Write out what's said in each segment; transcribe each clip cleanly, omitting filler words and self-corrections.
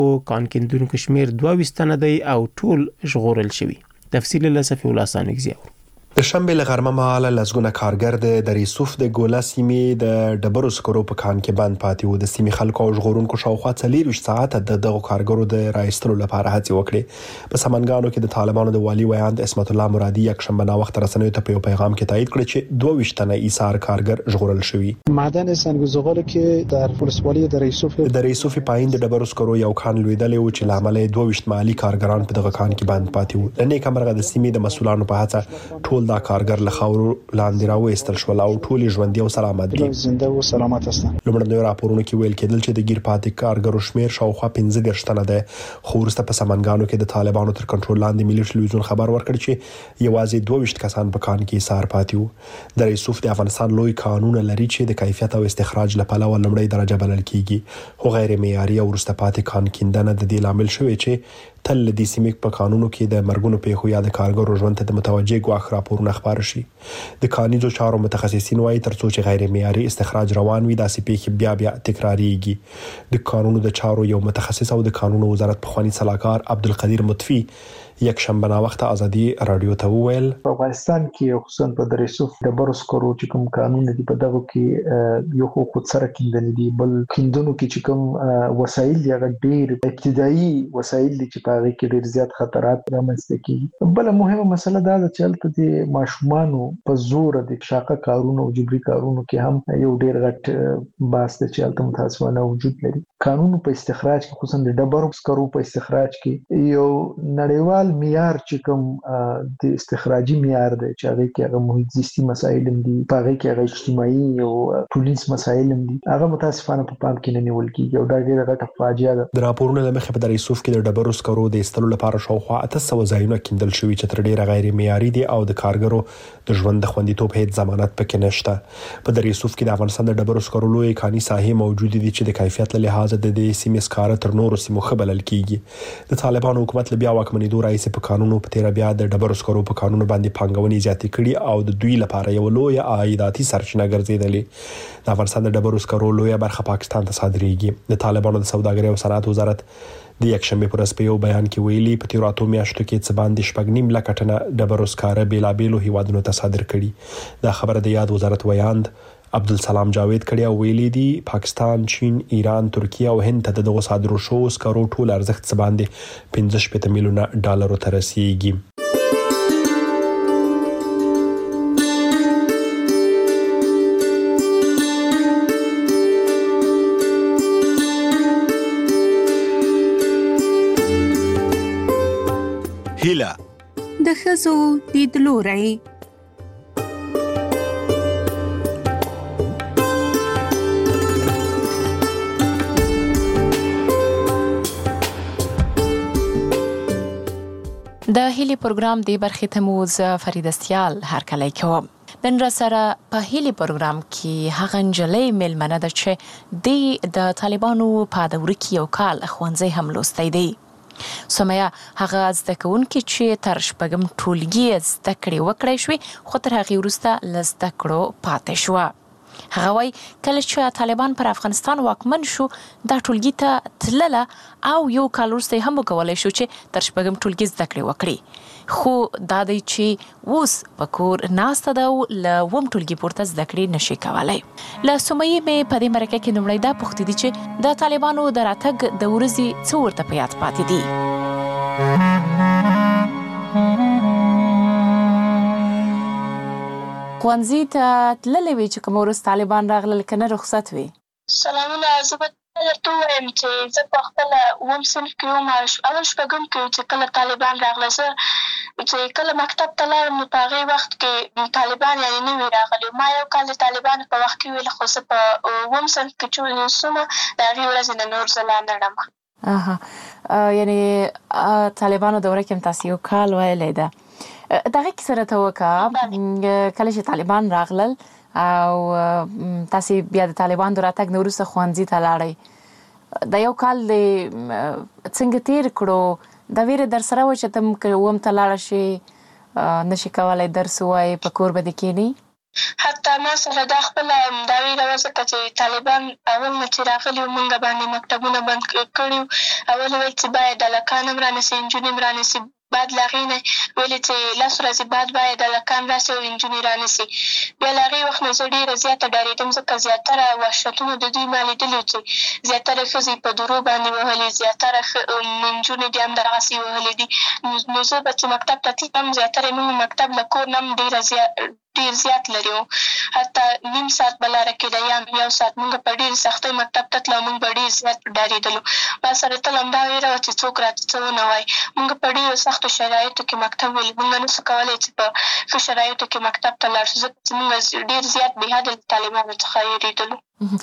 کان کیندونکو شمیر 22 تنه دی او ټول ژغورل شوي. تفصیل له صفي الله سانګزي. د شنبې له غرمه مهاله لسګونه کارګر د دریسوف د ګولا سیمې د ډبرو سکرو په کان کې بند پاتې وو. د سیمې خلکو او ژغورونکو شاوخوا 24 ساعته د دغو کارګرو د راایستلو لپاره هڅې وکړې. په سمنګانو کې د طالبانو د والي ویاند اسمت الله مرادي یکشنبه ناوخت رسنیو ته په یو پیغام کې تایید کړ چې 22 تنه ایثار کارګر ژغورل شوي. معدن سنگزغال که در ولسوالی دریسوف پایین د ډبرو سکرو یو کان لویدلی و چې لامل 22 محلي کارګران په دغه کان کې بند پاتې وو. د نیک مرغه د سیمې د مسولانو په هڅه ټول دا کارګر له خاورو لاندې راوېستل شول او ټول ژوندي او سلامت دي. زنده او سلامت هستند. لومړنیو راپورونو کې ویل کېدل چې د ګیر پاتې کارګرو شمیر شاوخوا 15 تنه ده. خو وروسته په سمنګانو کې د طالبانو تر کنټرول لاندې ملي ټلویزیون خبر ورکړ چې یوازې 22 کسان په کان کې ایثار پاتې وو. د ریسوف د افغانستان لوی قانون لري چې د کیفیت او استخراج لپاره لومړی درجه بلل کیږي. خو غیر معیاري او وروسته پاتې کان کیندنه د دې لامل شوی چې تل د سیمې په قانونو کې د مرګونو پیښو یا د کارګرو ژوند ته د متوجه ګواښ راپورونه خبر شي. د کانیزو چارو متخصصین وايي ترڅو چې غیر معیاري استخراج روان وي داسې پیښې بیا تکراریږي. د قانونو د چارو یو متخصص او د قانونو وزارت پخوانی صلاحکار عبدالقدیر مطفی یک شنبه ناوخته ازادي رادیو ته وویل په افغانستان کې خصوصا په دریسوف د ډبرو سکرو چې کوم قانون دی په دغه کې یو خو سره کیندنې دي بل کیندونکو کې چې کوم وسایل دی هغه ډیر ابتدایي وسایل دي چې په هغه کې ډیر زیات خطرات رامنځته کیږي. بل مهمه مسله دا ده چې هلته د ماشومانو په زور د شاقه کارونو او جبري کارونو کې هم یو ډیر غټ باس دی چې هلته متاسفانه وجود لري. قانون په استخراج کې خصوصا د ډبرو سکرو په استخراج کې یو نړیوال معیار چې کوم د استخراجي معیار دی چې هغه کې هغه محیط زیستي مسایل هم دي په هغه کې هغه اجتماعي او ټولنیز مسایل هم دي هغه متاسفانه په پام کې نه نیول کیږي او دا ډیره غټه فاجعه ده. د راپورونو له مخې په دریسوف کې د ډبرو سکرو د ایستلو لپاره شاوخوا 800 ځایونه کیندل شوي چې تر ډیره غیر معیاري دي او د کارګرو د ژوند د خوندیتوب هیڅ ضمانت پکې نشته. په دریسوف کې د افغانستان د ډبرو سکرو لوی کاني ساحې موجود دي چې د کیفیت له لحاظه د دې سیمې سکاره تر نورو سیمو ښه بلل کیږي. د طالبانو حکومت له بیا واکمنېدو راهیسې په قانونو په تیر بیا د ډبرو سکرو په قانونو باندې پانګونې زیاتې کړي او د دوی لپاره یو لوی عایداتي سرچینه ګرځېدلې. د افغانستان د ډبرو سکرو لویه برخه پاکستان ته صادریږي. د طالبانو د سوداګرۍ او صنعت وزارت د یکشنبه پر ورځ په یو بیان کې ویلي په تیرو اتو میاشتو کې څه باندې 6.5 لک ټنه ډبرو سکاره بیلابیلو هیوادونو ته صادر کړي. دا خبره د یاد وزارت ویاند عبدالسلام جاوید کړي او ویلي دي پاکستان، چین، ایران، ترکیه او هند ته دغه صادرو شو سکرو ټول ارزښت څه باندې 15 میلیونه ډالر ته رسیدي. هیله د ښځو لیدلوری. د هیلي پروګرام دی برخې ته مو ز فریده سیال هرکلی کوم. نن را سره په هیلي پروګرام کې هغه نجلۍ میلمنه ده چې د طالبانو په دوره کې یو کال ښوونځی هم لوستی دی. سمیه هغه زده کوونکې چې تر شپږم ټولګي زده کړې وکړی شوې خو تر هغې وروسته له زده کړو پاتې شوه. هغه وایي کله چې طالبان پر افغانستان واکمن شو دا ټولګي ته تلله او یو کال وروسته یې هم وکولی شو چې تر شپږم ټولګي زده کړې وکړي. خو دا دی چې اوس په کور ناسته ده او له اووم ټولګي پورته زده کړې نشي کولی. له سمیې مې په دې مرکه کې لومړی دا پوښتې دي چې د طالبانو د راتګ د ورځې څه ورته په یاد پاتې دي. ښوونځي ته تللی وې چې کوم وروسته طالبان راغلل که نه رخصت وې؟ سلامونه. زه به درته ووایم چې زه په خپله اووم صنف کې وم اول شپږم کې چې کله طالبان راغله. زه چې کله مکتب ته لاړم نو په هغې وخت کې طالبان یعنې نه وي راغلي. ما یو کال د طالبانو په وخت کې ویل خو زه په اووم صنف کې چې سومه د هغې ورځې نه نور زه لا نه ړم. یعنې طالبانو دوره کې هم تاسې یو کال ویلی ده. دغه کیسه راته وکړه کله چې طالبان راغلل او تاسې بیا د طالبان د راتګ نه وروسته ښوونځي ته لاړئ. دا یو کال دې څنګه تیر کړو؟ دا ویره در سره وه چې ته هم که اووم ته لاړه شې نشي کولی درس ووایې په کور به دې کښېنې؟ حتی ما سره دا خپله دا ویره وه ځکه چې طالبان اول نه چې راغلي وو مونږ باندې مکتبونه بند کړي وو. اول ویل چې باید هلکان هم رانیسي نجونې هم رانیسي. بعد له هغې نه ویلې چې 10 ورځې بعد باید هلکان راسي او نجونې رانیسي. بیا له هغې وخت نه زه ډېره زیاته ډارېدم ځکه زیاتره وحشتونه د دوی ما لیدلي وو چې زیاتره ښځې په درو باندې وهلې، زیاتره نجونې دې هم دغسې وهلې دي. نو زه به چې مکتب ته تلم زیاتره یې مونږ مکتب له کور نه هم ډېر زیات لرې وو. حتی نیم ساعت به لاره کېده یا 1 ساعت. مونږ په ډېرې سختۍ مکتب ته تلو او مونږ به ډېر زیات ډارېدلو. ما سره تل همدا ویره وه چې څوک راته څه ونه وایي. مونږ په ډېرو سختو شرایطو کې مکتب ولي. مونږ نه سو کولی چې په ښه شرایطو کې مکتب ته لاړ شو ځکه چې مونږ ډېر زیات بېحده له طالبانو څخه وېرېدلو.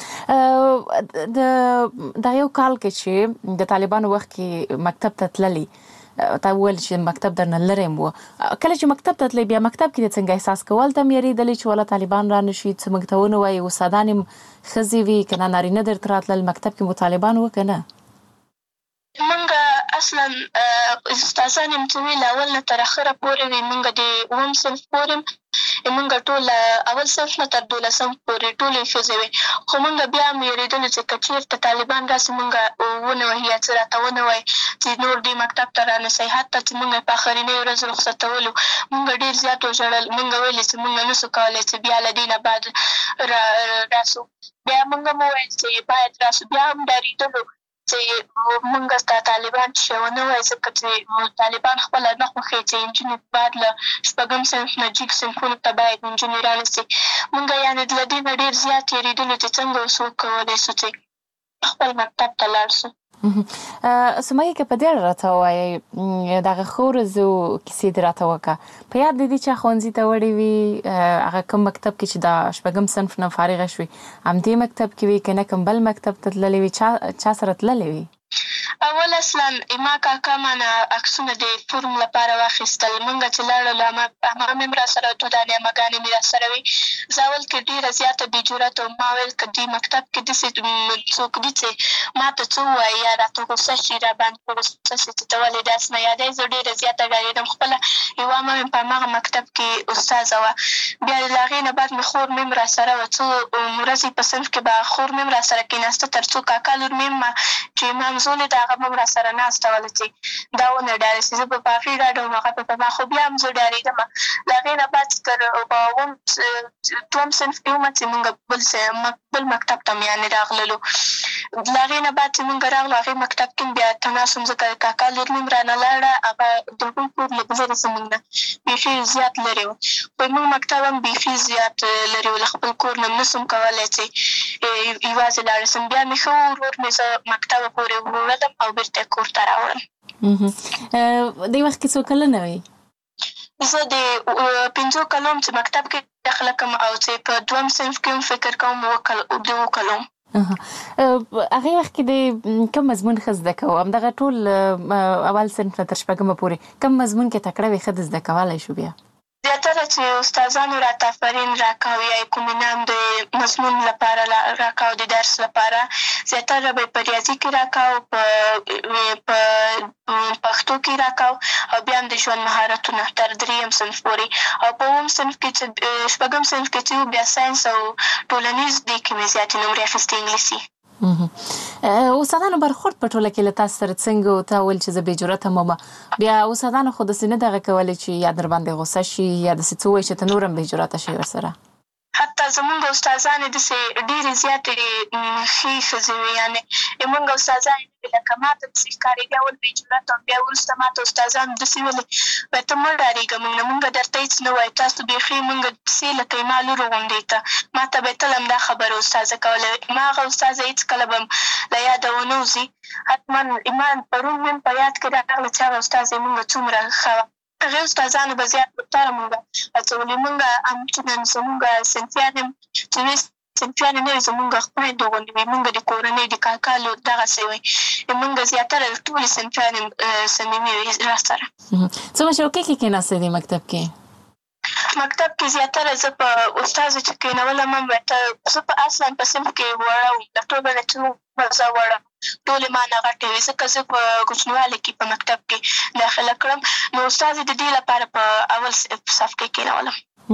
دا یو کال کې چې د طالبانو وخت کې مکتب ته تللي، تا وویل چې مکتب درنه لرې و. کله چې مکتب ته تللی بیا مکتب کې د څنګه احساس کول ته هم یېرېدلې چې والا طالبان را نه شي، څه موږ ته ونه وایي؟ استادان هم ښځې وي که نه نارینه درته راتلل؟ مکتب کې مو طالبان وه که نه؟ مونږ اصلا استادان یم چې وي له اول نه تر اخره پورې وي. مونږ د 9 صنف پورې مونږ ټول اول صنف نه تر 12 پورې ټولې ښځې وې. خو مونږ بیا هم یېرېدلو چې که چېرته طالبان راسي مونږ ونه وهي یا څه راته ونه وایي چې نور دې مکتب ته رانیسئ. حتی چې مونږ په آخرنۍ ورځ رخصتولو مونږ ډېر زیات وژړل. مونږ ویلې چې مونږ نه سو کولی چې بیا له دې نه بعد راسو. بیا مونږ هم وویل چې باید راسو. بیا هم ډارېدلو چې مونږ ته طالبان چې ونه وایي ځکه چې طالبان خپله نه خوښوي چې نجونې بعد له 6 صنف نه جګ صنفونو ته باید نجونې رانیسي. مونږ یعنې له دې نه ډېر زیات یېرېدلو چې څنګه اوس وکولی سو چې خپل مکتب ته لاړ سو. سمیه که په دې اړه راته ووایئ دغه ښو ورځو کیسې دې راته وکړه. په یاد دې دي چې ښوونځي ته وړې وي هغه کوم مکتب کې چې د 6 صنف نه فارغه شوې همدې مکتب کې وي که نه کوم بل مکتب ته تللې وي؟ چا سره تللې وي؟ اول اصلا ما کاکا مانه عکسونه د فورم لپاره واخیستل. مونږ چې لاړو عمه مې را سره 2 دانې عمهګانې مې را سره وي. زه اول کې ډېره زیاته بې جرأته وم. ما ویل که دې مکتب کې داسې څوک دي چې ما ته څه ووایي یا راته غوسه شي را باندې په غوسه شي چې ته ولې داسې نه یادوې. زه ډېره زیاته ډارېدم. خپله یوه عمه مې په هماغه مکتب کې استاذه وه. بیا له هغې نه بعد مې خور مې هم را سره وه. څو ورځې په صنف کې به خور مې هم را سره کېناسته تر څو کاکا لور مې هم چې مامزولې د هغه به هم را سره ناسته وله چې دا ونه ډارې شي. زه به په هغې ډاډه وم هغه به په ما. خو بیا هم زه ډارېدمه. له هغې نه بعد تر 2 صنف کې ومه چې مونږ بل مکتب ته یعنې راغللو. له هغې نه بعد چې مونږ راغلو هغې مکتب کې بیا تناس وم ځکه کاکا لور مې هم رانه لاړه. هغه د هغوی کور لږ لرې زمونږ نه بیخي زیات لرې و. خو مونږ مکتب هم بیخي زیات لرې و. له خپل کور نه نه سم کولی چې یوازې لاړه سم. بیا مې ښه ورور مې زه مکتبه پورې وړلم او بېرته کور ته راوړم. دې وخت کې څو کلنه وې؟ زه د 5 کلو چې مکتب کې داخله کړم او چې په 2 صنف کې هم فکر کوم 2 کلو. هغې وخت کې د کوم مضمون ښه زده کوو؟ همدغه ټول اول صنف نه تر 6 پورې کوم مضمون کې تکړه وې ښه د زده کولی شو؟ بیا زیاتره چې استادانو راته آفرین راکاو یا کوم انعام د مضمون لپاره راکاو د درس لپاره زیاتره به په ریاضي کې راکاو، په پښتو کې راکاو او بیا هم د ژوند مهارتونه تر 3 صنف پورې. او په 9 صنف کې چې 6 صنف کې چې بیا ساینس او ټولنیز دې کې مې زیاتې نمرې اخیستې انګلیسي. استادانو برخورد په ټوله کې له تاسو سره څنګه و؟ تا ویل چې زه بې جرأته وم. بیا استادانو خو داسې نه دغه کولی چې یا در باندې غوسه شي یا داسې څه ووایي چې ته نور هم بې جرأته شي ورسره؟ حتی زمونږ استادانې داسې ډېرې زیاتې ښې ښځې وې. یعنې زمونږ استادانې لکه ما ته داسې ښکارېدې اول بې جرأته وم. بیا وروسته ما ته استادانو داسې ویلې وایي ته مه ډارېږه مونږ نه، مونږ درته هېڅ نه وایو، تاسو بیخي مونږ داسې لکه زما لور غوندې ته. ما ته به یې تل همدا خبره استاذه کوله. ما هغه استاذه هېڅکله به له یاده ونه وځي. حتما پرون مې په یاد کې راغله چې هغه استاذه یې مونږ څومره ښه وه. هغې استادانو به زیات بهتره مونږ هڅولې. مونږ همچنان زمونږ صنفیان هم چې وې صنفیان نه وي زمونږ خویندو غوندې وي. مونږ د کورنۍ د کاکا لور دغسې وی. مونږ زیاتره ټولې صنفیان صمیمي وي را سره. څومره چوکۍ کې کېناستې دې مکتب کې؟ مکتب کې زیاتره زه په استازو چې کېنولم هم زه په اصلا په صنف کې وړه وم. د ټولو نه چې زه وړه ټولې ما نه غټې وې، ځکه زه په کوچنیوالي کې په مکتب کې داخله کړم، نو استاد د دې لپاره په اول صف کې کېنولم.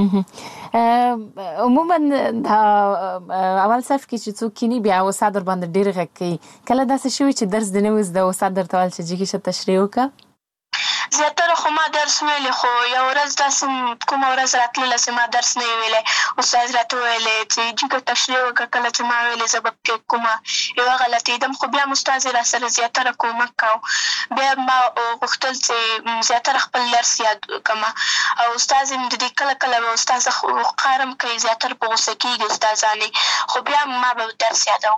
عموما دا اول صف کې چې څوک کینی بیا استاد ور باندې ډېر غږ کوي، کله داسې شوي چې درس دې نه وي زده استاد درته ویل چې جګې شه تشریح وکړه؟ زیاتره خو ما درس ویلی، خو یو ورځ داسې کومه ورځ راتلله چې ما درس نه وي ویلی، استاد راته ویلی چې جګه تشریح وکړه. کله چې ما ویلې زه به پکې کومه یوه غلطېدم، خو بیا م استاد را سره زیاتره کومک کوو. بیا ما غوښتل چې زیاتره خپل درس یاد کړمه، او استاد یې د دې کله کله به استاد قهرم کوي، زیاتره په غوسه کېږي استادانې، خو بیا ما به درس یادوم.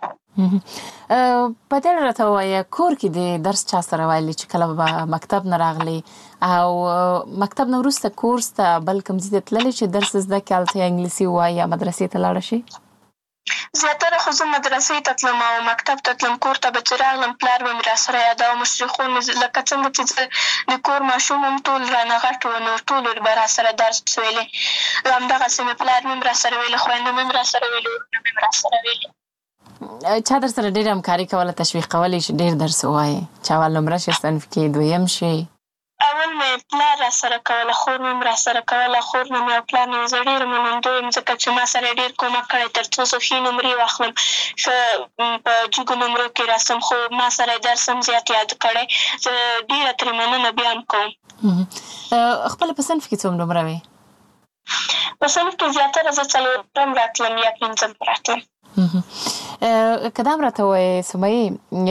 په دې راته ووایه کور کې د درس چا سره ویلي چې کله به مکتب نه راغلی او مکتب نه وروسته کورس ته بل کوم ځای ته تللی چې درس زده کړې، هلته یا انګلیسي ووایي یا مدرسې ته لاړه شي؟ زیاتره خو زه مدرسې ته تلم او مکتب ته تلم. کور ته به چې راغلم پلار به مې راسره یادوه، مشرې خور مې لکه څنګه چې زه د کور ماشوم هم ټول رانه غټ وو، نو ټولو به راسره درس ویلی، همدغسې مې پلار مې هم راسره ویلی، خویندو مې هم راسره ویلي، ورونه مې هم راسره ویلي. چا در سره ډېره همکاري کوله، تشویق کولی چې ډېر درس ووایې، چې اول نمره شي، صنف کې دویم شي؟ اول مې پلار راسره کوله، خور مې هم راسره کوله. خور مې او پلار مې زه ډېره منندوی یم، ځکه چې ما سره ډېر کومک کړی تر څو زه ښې نمرې واخلم، ښه په جګو نمرو کې راسم، خو ما سره یې درس هم زیات یاد کړی. زه ډېره ترې مننه بیا هم کوم. خپله په صنف کې څومره نمره وې؟ په صنف کې زیاتره زه څلورم راتلم یا پنځم راتلم. که دا هم راته ووایې سمیې،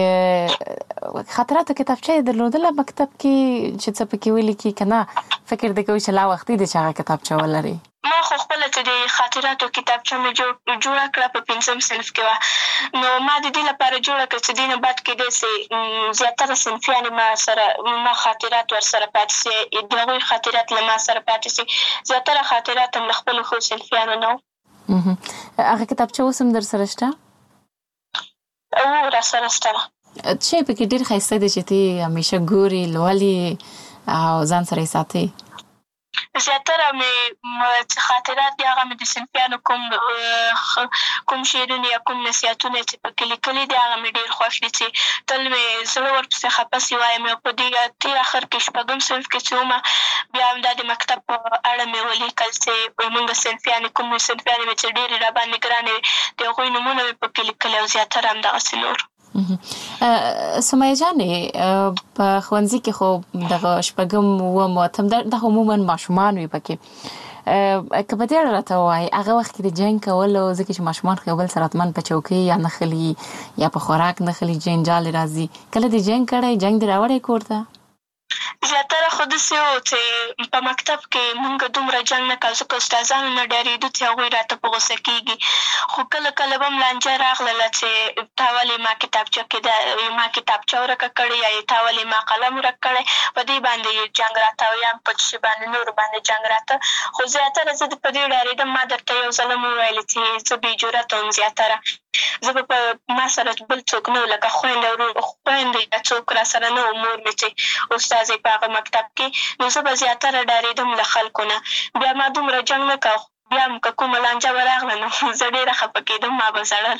خاطراتو کتابچه یې درلودله مکتب کې چې څه پکې ولیکي که نه فکر دې کوي چې لا وختي دی چې هغه کتابچه ولري؟ ما خو خپله چې د خاطراتو کتابچه مې جوړه کړه په پنځم صنف کې وه، نو ما د دې لپاره جوړه کړه چې دې نه بعد کېدی سي زیاتره صنفیانې ما خاطرات ورسره پاتې سي، د هغوی خاطرات له ما سره پاتې سي. زیاتره خاطرات هم له خپلو ښو صنفیانو نه وو. هغه کتابچه اوس هم در سره شته؟ راسره شته. څه پکې ډېر ښایسته دی چې ته همیشه ګورې، لولې او ځان سره یې ساتې؟ زیاتره مې خاطرات دي هغه مې د صنفیانو کوم شعرونه یا کوم نصیحتونه چې پکې لیکلي دي هغه مې ډېر خوښ دي، چې تل مې زړه ورپسې خفه سي وایم. او په دې تېر اخر کې شپږم صنف کې چې ومه بیا همدا د مکتب په اړه مې ولیکل چې زموږ صنفیانې کوم صنفیانې مې چې ډېرې راباندې ګرانې وې د هغوی نومونه مې پکې لیکلي او زیاتره همدغسې نور. سمیه جانې په ښوونځي کې خو دغه شپږم اووم اتم دا عموما ماشومان وي پکې، که په دې اړه راته ووایې هغه وخت کې د جنګ کولو، ځکه چې ماشومان خو یو بل سره حتما په چوکۍ یا نښلي یا په خوراک نښلي، جنجال راځي، کله دې جنګ کړی، جنګ دې راوړی کور ته؟ زیاتره خو داسې وو چې په مکتب کې مونږ دومره جنګ نه کوو، ځکه استادانو نه ډارېدو چې هغوی راته په غوسه کېږي، خو کله کله به م لانجه راغلله چې تا ولې ما کتابچه کې ما کتابچه ورکه کړې یا تا ولې ما قلم ورک کړی، په دې باندې جنګ راته او یا په شي باندې نورو باندې جنګ راته. خو زیاتره زه په دې ډارېدم. ما درته یو ځل هم وویلې چې زه بې جرته وم، زیاتره زه به په ما سره بل څوک نه و، لکه خویندې یا څوک را سره نه و، مور مې چې استاد یې په هغه مکتب کې، نو زه به زیاتره ډارېدم له خلکو نه. بیا ما دومره جنګ نه کوه، بیا هم که کومه لانجه به راغله نو زه ډېره خفه کېدم، ما به ژړل.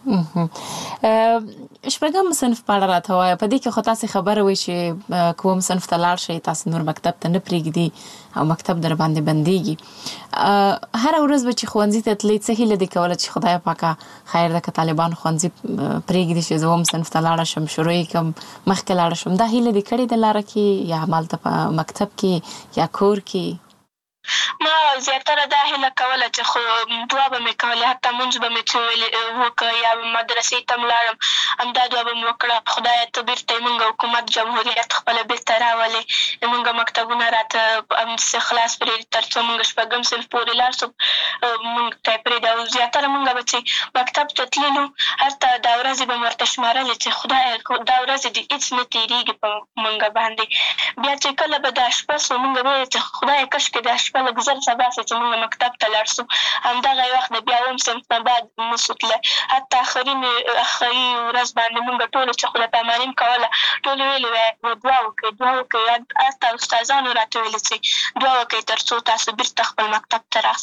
شپږم صنف په اړه راته ووایه، په دې کې خو تاسې خبره وایي چې که اووم صنف ته لاړ شئ تاسې نور مکتب ته نه پرېږدي او مکتب در باندې بندېږي. هره ورځ به چې ښوونځي ته تلئ څه هیله دې کوله چې خدای پاکه خیر ده که طالبان ښوونځي پرېږدي چې زه اووم صنف ته لاړه شم، شروع یې کړم، مخکې لاړه شم، دا هیله دې کړې ده لاره کې یا همالته په مکتب کې یا کور کې؟ ما زیاتره دا هیله کوله چې خو دعا به مې کولې، حتی مونځ به مې چې وکړه یا مدرسې ته م لاړم همدا دعا به مې وکړه، خدایه ته بېرته یې مونږ حکومت جمهوریت خپله بېرته راولې، مونږ مکتبونه راته همداسې خلاص پرېږدي تر څو مونږ شپږم صنف پورې لاړ شو، مونږ ته یې پرېږدي. او زیاتره مونږ به چې مکتب ته تللو هلته دا ورځې به مې ورته شمارلې چې خدایه دا ورځې دې هېڅ نه تېرېږي په مونږ باندې. بیا چې کله به دا شپه سو مونږ به ویل چې خدایه کاشکې دا شپه لږ زر سبا سي چې مونږ مکتب ته لاړ سو. همدغه وخت د بیا اووم صنف نه بعد نسو تللی، حتی آخري ورځ باندې مونږ ټولو چې خدای پاماني م کوله ټولو ویلې وی دعا وکړئ، حتی استادانو راته ویلې چې دعا وکړئ تر څو تاسو بېرته خپل مکتب ته راسئ.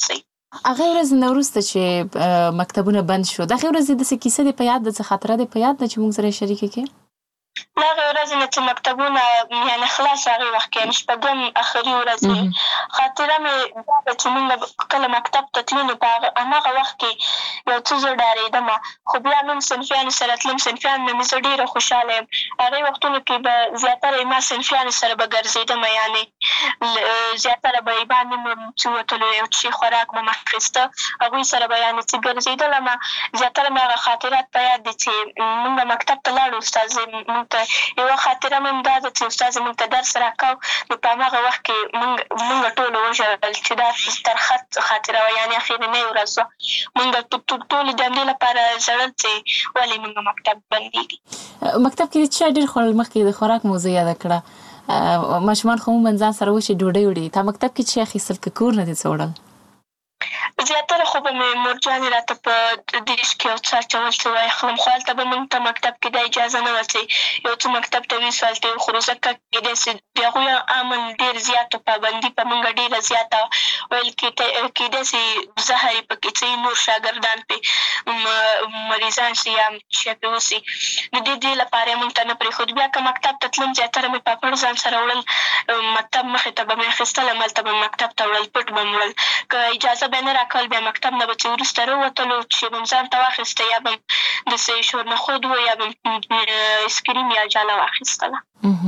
هغه ورځ نه وروسته چې مکتبونه بند شو دغه ورځ د څه کیسه د په یاد د څه خاطره د په یاد د چې موږ سره شریک کړي هغه ورځ نه چې مکتبونه یعنې خلاص هغې وخت کې یعنې شپږم اخري ورځ خاطره مې دا ده چې موږ کله مکتب ته تلو نو په هماغه وخت کې یو څه زه ډارېدمه خو بیا نوم صنفیانو سره تلم صنفیانو نه مې زه ډېره خوشحاله یم هغې وختونو کې به زیاتره ما صنفیانو سره به ګرځېدمه یعنې زیاتره به یې باندې مې چې وتلو یو څه خوراک به مې اخېسته هغوی سره به یعنې چې ګرځېدلم زیاتره مې هغه خاطرات په یاد دي چې موږ مکتب ته لاړو استاد موږ ته یوه خاطره مې دا ده چې استاد موږ ته درس راکاو نو په هماغه وخت کې موږ ټولو وژړل چې دا ترخه خاطره وه یعنې اخرنۍ ورځ وه موږ ټولې د همدې لپاره ژړل چې ولې موږ مکتب بندېږي مکتب کې د چا ډېر خوړل مخکې د خوراک موضوع یاده کړه ماشومان خو عموماً ځان سره وشي ډوډۍ وړي تا مکتب کې چې اخیستل که کور نه دې څه وړل زیاتره خو به مې مورجانې راته په دیش کې یو څه اچول چې وایخلم خو هلته به موږ ته مکتب کې دا اجازه نه وه چې یو څه مکتب ته ویسو هلته وخورو ځکه کېدای سي د هغوی امن ډېر زیات پابندي په موږ ډېره زیاته ویل کېدای سي زهر یې پکې څه نور شاګردان پې مریضان سي یا شی پې وسي د دې لپاره یې موږ ته نه پرېښود بیا که مکتب ته تلم زیاتره مې پاپړ ځان سره وړل مکتب مخې ته به مې اخېستل هملته به مکتب ته وړل پټ به مې وړل که اجازه به نه راکول بیا مکتب نه به چې وروسته راووتلو چې به م ځان ته واخېسته یا به م داسې شورنخود و یا به م اسکریم یا جاله واخېستله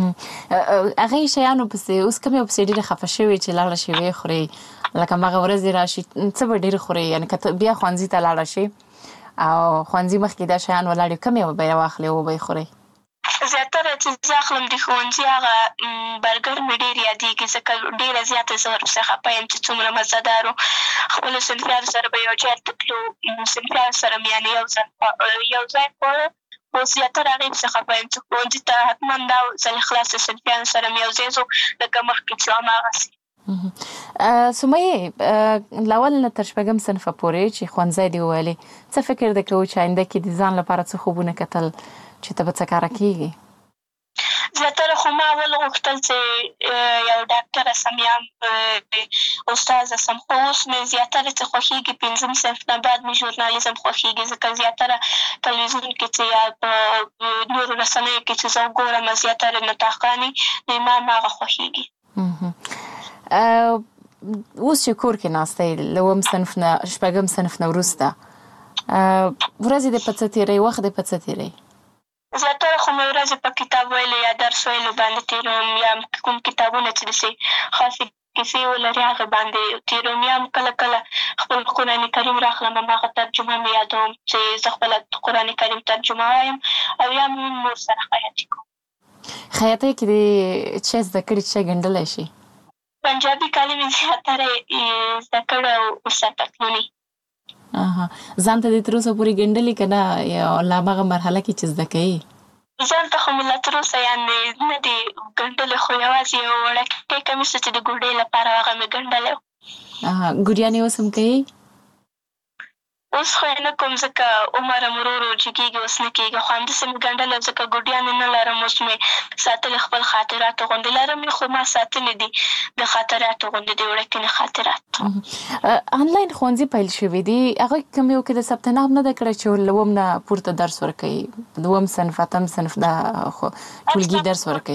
هغې شیانو پسې اوس کوم یو پسې ډېرې خفه شوې چې لاړه شي ویې خورې لکه هماغه ورځې راشي څه به ډېر خورې یعنې که بیا ښوونځي ته لاړه شي او ښوونځي مخکې دا شیان ولاړې کوم یو به یې واخلې او به یې خورې زیاتره چې زه اخلم د ښوونځي هغه برګر مې ډېر یادېږي ځکه ډېره زیاته زه ورپسې خفه یم چې څومره مزهدار و خپلو صنفیانو سره به یو ځای ته تلو صنفیانو سره مې یعنې یو ځای خواړه خو زیاتره هغې پسې خفه یم چې ښوونځي ته حتما دا ځل خلاص صنفیانو سره مې یو ځای ځو لکه مخکې چې هماغسې سمیې له اول نه تر شپږم صنفه پورې چې ښوونځی دې وویلې څه فکر دې کوو چې آینده کې د ځان لپاره څه خوبونه کتل چې ته به څه کاره کېږي زیاتره خو ما اول غوښتل چې یو ډاکټره سم یا استاذه سم خو اوس مې زیاتره چې خوښېږي پنځم صنف نه بعد مې ژورنالیزم خوښېږي ځکه زیاتره تلویزیون کې چې یا په نورو رسنیو کې چې زه وګورم زیاتره نطاقانې نو ما هماغه خوښېږي اوس چې کور کې ناسته یې له اووم صنف نه شپږم صنف نه وروسته ورځې دې په څه تېروي وخت دې په څه تېروي زیاتره خو مې ورځې په کتاب ویلو یا درس ویلو باندې تېروم یا کوم کتابونه چې داسې خاصې کیسې ولري هغه باندې تېروم یا هم کله کله خپل قرآن کریم راخلم هماغه ترجمه مې یادوم چې زه خپله قرآن کریم ترجمه وایم او یا مې نور سره خیاطي کوم خیاطۍ کې دې څه زده کړي چې ګنډلی شي پنجابي کالي مې زیاتره زده کړی او سرپتلوني ځان ته دې تر اوسه پورې ګنډلي که نه یا لا هماغه مرحله کې چې زده کوې ځان ته خو مې لا تر اوسه یعنې نه دي ګنډلې خو یوازې یو وړوکی کمیس چې د ګوډۍ لپاره هغه مې ګنډلی و ګوډیانې اوس هم کوې اوس خو یې نه کوم ځکه عمر هم ورو ورو جګېږي اوس نه کېږي خو همداسې مې ګنډلی ځکه ګوډیانې نه لرم اوس مې ساتلې خپل خاطراتو غوندې لرم خو ما ساتلې دي د خاطراتو غوندې د وړکینې خاطرات آنلاین ښوونځي پیل شوي دي هغه کوم یو کې د ثبت نام نه ده کړی چې له اووم نه پورته درس ورکوي دوم صنف اتم صنف دا ټولګي درس ورکوي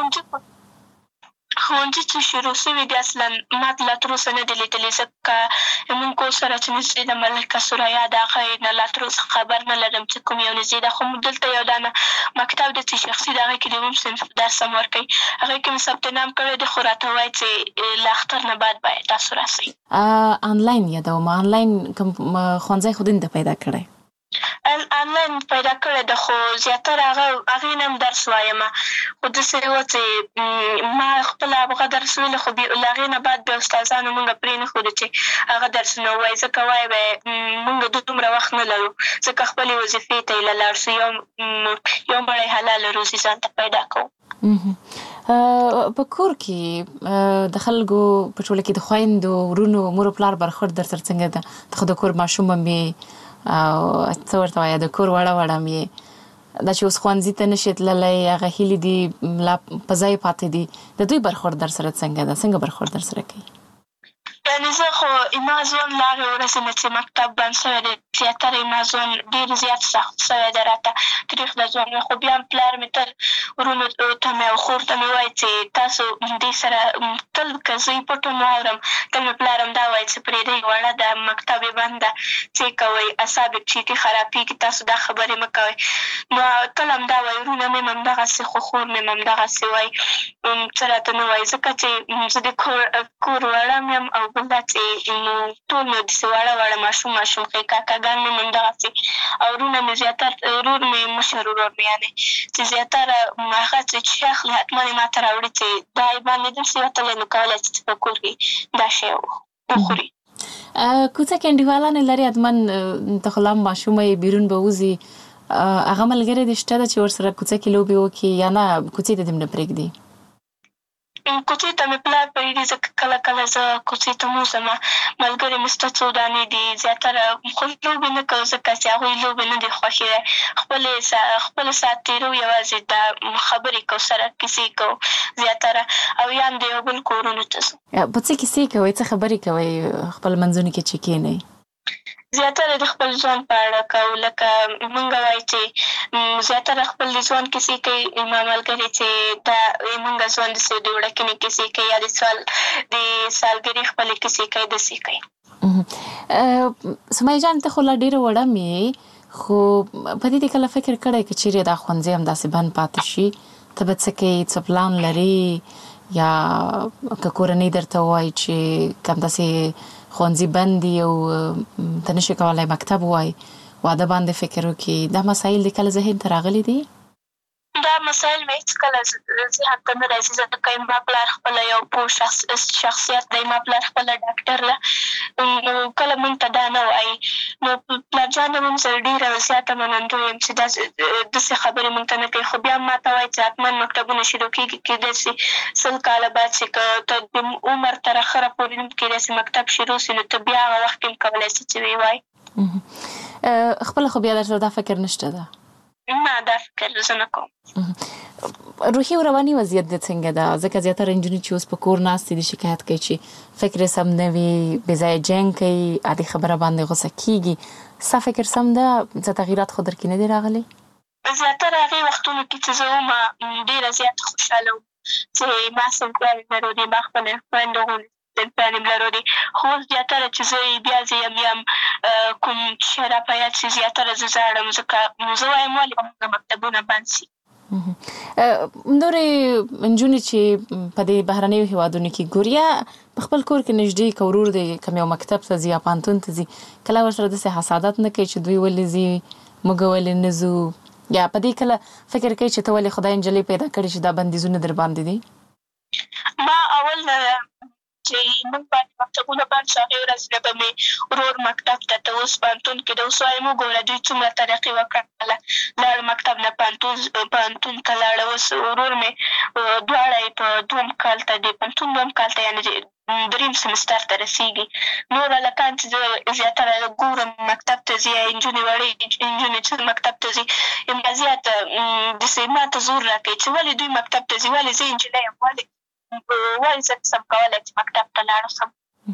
ښوونځي چې شروع شوي دي اصلا ما لا تر اوسه نه دي لیدلي ځکه زموږ کور سره چې نږدې د ملکه سریا د هغې نه لا تر اوسه خبر نه لرم چې کوم یو نږدې ده خو دلته یو دانه مکتب دی چې شخصي د هغې کې د اووم صنف درس هم ورکوي هغې کې مې ثبت نام کړی دی خو راته وایي چې له اختر نه بعد باید تاسو راسئ آنلاین یادوم آنلاین کوم ښوونځی خو دې نه پیدا کړی آنلاین پیدا کړی ده خو زیاتره هغې نه هم درس وایم خو داسې وه چې ما خپله هغه درس ویلو خو له هغې نه بعد بیا استادانو موږ پرې نه ښودو چې هغه درسونه ووایي ځکه وایي به یې موږ دومره وخت نه لرو ځکه خپلې وظیفې ته یې له لاړ شو یو مړی حلاله روزي ځان ته پیدا کوو په کور کې د خلکو په ټوله کې د خویندو ورونو مور و پلار برخورد در سره څنګه ده ته خو د کور ماشوم هم یې او څه ورته وایه د کور وړه وړه هم یې دا چې اوس ښوونځي ته نشي تللی هغه هیلې دي لا په ځای پاتې دي د دوی برخورد در سره څنګه ده څنګه برخورد در سره کوي یعنې زه خو ما ځوان له هغې ورځې نه چې مکتب بند شوی دی زیاتره ما ځوان ډېر زیات سخت شوی دی راته تریخ د ځوان خو بیا هم پلار مې تل ورونو ته مې او خور ته مې وایي چې تاسو دې سره تل که زه یې پټ هم واورم تل مې پلار هم دا وایي چې پرېږدئ وړه ده مکتب یې بند ده څه کوئ اعصاب یې چیټي خرابېږي تاسو دا خبرې مه کوئ نو تل همدا وایي ورونه مې هم همدغسې خو خور مې هم همدغسې وایي څه راته نه وایي ځکه چې زه د کور وړه مې یم او بل دا چې ټول مې داسې وړه ماشوم ښې کاکاګان مې هم همدغسې او ورونه مې زیاتره ورور مې مشر ورور مې یعنې چې زیاتره هغه چې شی اخلي حتما یې ما ته راوړي چې دا یې باندې داسې وتلی نو کولی چې په کور کې دا شی وخوري کوڅه کې انډیوالانې لري حتما ته خو لا هم ماشومه یې بیرون به وځي هغه ملګرې دې شته ده چې ورسره کوڅه کې لوبې وکړي یا نه کوڅې ته دې هم نه پرېږدي کوڅې ته مې پلار پرېږدي ځکه کله کله زه کوڅې ته م وځم ملګرې مې شته څو دانې دي زیاتره خو لوبې نه کوو ځکه چې هغوی لوبې نه دي خوښې دی خپل ساعت تېرو یوازې دا خبرې کوو سره کیسې کوو زیاتره او یا هم د یو بل کورونو ته ځو په څه کیسې کوئ څه خبرې کوئ خپل منځونو کې چې کښېنئ زیاتره د خپل ځوان په اړه کوو لکه مونږ وایو چې زیاتره خپل د ځوان کیسې کوي ما ملګرې چې دا مونږ ځوان داسې د وړکینې کیسې کوي یا د سالګرې خپلې کیسې کوي داسې کوي سمیه جان ته خو لا ډېره وړه مې خو په دې کله فکر کړی که چیرې دا ښوونځی همداسې بند پاتې شي ته به څه کوې څه پلان لرې یا که کورنۍ درته ووایي چې که همداسې ښوونځي بند دي او ته نشي کولی مکتب ووایي واده باندې فکر وکړي دا مسایل دې کله ذهن ته راغلي دي دا مسایل مې هېڅکله ذهن ته نه راځي ځکه ما پلار خپله یو پوه شخصیت دی ما پلار خپله ډاکټر ده نو کله مونږ ته دا نه وایي نو پلارجان هم مونږ سره ډېره زیاته منندوی یم چې داسې خبرې مونږ ته نه کوي خو بیا هم ما ته وایي چې حتما مکتبونه شروع کېږي کېدای شي 100 کاله بعد چې که ته د عمر تر اخره پورې هم کېدای شي مکتب شروع شي نو ته بیا هغه وخت کې هم کولی شي چې ویې وایي خپله خو بیا درته دا فکر نشته ده نه دا فکر زه نه کوم روحي او رواني وضعیت دې څنګه ده ځکه زیاتره نجونې چې اوس په کور ناستې دي شکایت کوي چې فکر یې سم نه وي بې ځایه جنګ کوي عادي خبره باندې غوسه کېږي ستا فکر سم ده څه تغیرات خو در کې نه دي راغلي زیاتره هغې وختونو کې چې زه وم ډېره زیاته خوشحاله وم چې ما صنفیانې لرلې ما خپلې خویندو غوندې صنفیانې م لرلې خو اوس زیاتره چې زه بیا زه یم کوم شی را په یاد شي زیاتره زه ژاړم ځکه زه وایم ولې موږ مکتبونه بند شي نورې نجونې چې په دې بهرنیو هېوادونو کې ګوري یا په خپل کور کې نږدې که ورور دی کوم یو مکتب ته ځي یا پوهنتون ته ځي کله ورسره داسې حسادت نه کوي چې دوی ولې ځي موږ ولې نه ځو یا په دې کله فکر کوي چې ته ولې خدای نجلۍ پیدا کړې چې دا بندیزونه در باندې دي ما اول چې موږ باندې مکتبونه بند شو هغې ورځ نه به مې ورور مکتب ته اوس پوهنتون کې د اوس وایم وګوره دوی څومره ترقي وکړله لاړ مکتب نه پوهنتون ته لاړه اوس ورور مې دواړه یې په دوم کال ته د پوهنتون دوم کال ته یعنې دریم سمستر ته رسېږي نور هلکان چې زه زیاتره ګورم مکتب ته ځي یا نجونې وړې نجونې چې مکتب ته ځي همدا زیاته داسې ما ته زور راکوي چې ولې دوی مکتب ته ځي ولې زه نجلۍ یم ولې زه نسم کولی چې مکتب ته لاړ شم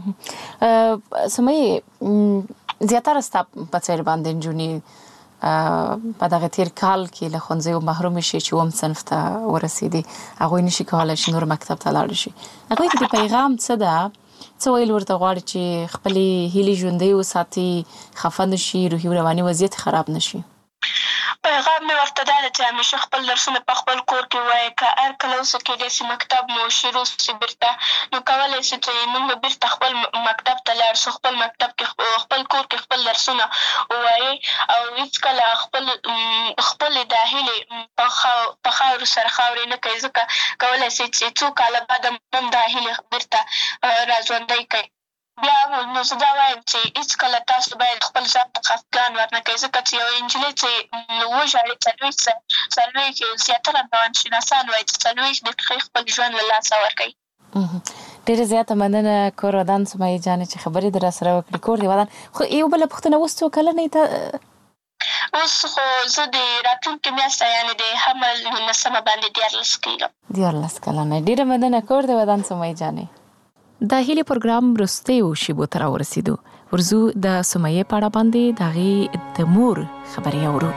سمیه زیاتره ستا په څېر باندې نجونې په دغه تېر کال کې له ښوونځیو محرومې شي چې اووم صنف ته ورسېدې هغوی نشي کولی چې نور مکتب ته لاړ شي هغوی ته د پیغام څه ده څه ویل ورته غواړي چې خپلې هیلې ژوندۍ وساتي خفه نه شي روحي او رواني وضعیت خراب نه شي پیغام مې ورته دا ده چې همیشه خپل درسونه په خپل کور کې ووایه که هر کله اوسه کېدای شي مکتب مو شروع شي بېرته نو کولی شو چې موږ به بېرته خپل مکتب ته لاړ شو خپل مکتب کې خپل کور کې خپل درسونه ووایې او هېڅکله خپلې دا هیلې په خاورو سره خاورې نه کوي ځکه کولی شي چې څو کاله بعد هم دا هیلې بېرته راژوندۍ کوي بیا نو زه دا وایم چې هېڅکله تاسو باید خپل ځان ته خفګان ورنه کوئ ځکه چې یو نجلۍ چې وژاړي څلوېښت زیاتره روانشناسان وایي چې 40 دقیقې خپل ژوند له لاسه ورکوي ډېره زیاته مننه کور ودان سمیه جانې چې خبرې در راسره وکړې کور دې ودان خو یو بله پوښتنه اوس څو کلنې ته اوس خو زه د راتلونکې میاشته یعنې د حمل 19 باندې 14 کېږم 14 کلنه ډېره مننه کور دې ودان سمیه جانې د هیلي پروګرام وروستیو شیبو ته راورسېدو. ورځو د سمیې په اړه باندې د هغې د مور خبرې اورو.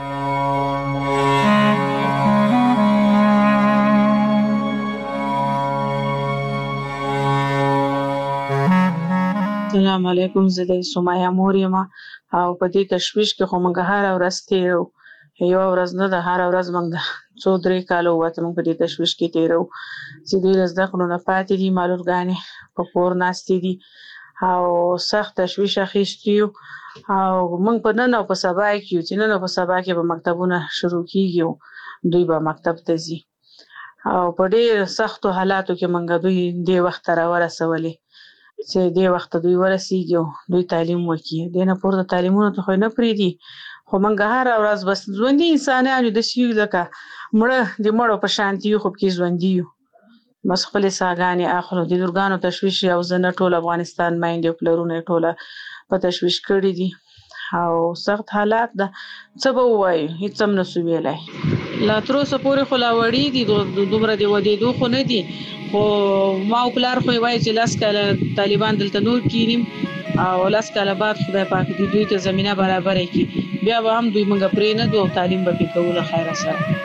السلام علیکم، زه د سمیه مور یم او په دې تشویش کې خو موږ هر ورځ تیرو. یو ورځ نه ده، هر ورځ موږ 2-3 کاله وته موږ په دې تشویش کې تیرو چې دوی له زده کړو نه پاتې دي، مالورګانې په کور ناستې دي او سخت تشویش اخیستی یو او موږ په نن او په سبا کې یو چې نن او په سبا کې به مکتبونه شروع کیږي، دوی به مکتب ته ځي او په ډېر سختو حالاتو کې موږ دوی دې وخت ته راورسولې چې دې وخت دوی ورسیږي او دوی تعلیم وکړي. دې نه پورته تعلیمونو ته خو نه پرېږدي، خو موږ هر ورځ بس ژوندي انسانان یو، داسې یو لکه مړه د مړو په شانتي یو، خو پکې ژوندي یو. بس خپلې ساګانې اخلو. د لورګانو تشویش او زه نه ټول افغانستان میندې او پلرونه یې ټوله په تشویش کړي دي او سخت حالات ده. څه به ووایو، هېڅ هم نسو ویلی. لا تر اوسه پورې خو لا وړي دي، دومره د ودېدو خو نه دي، خو ما او پلار خو یې وایي چې 10 کاله طالبان دلته نور کینیم او 10 کاله بعد خدای پاک دې دوی ته زمینه برابره کړي، بیا به هم دوی موږ پرې نه دو، تعلیم به پې کوو له خیره سره.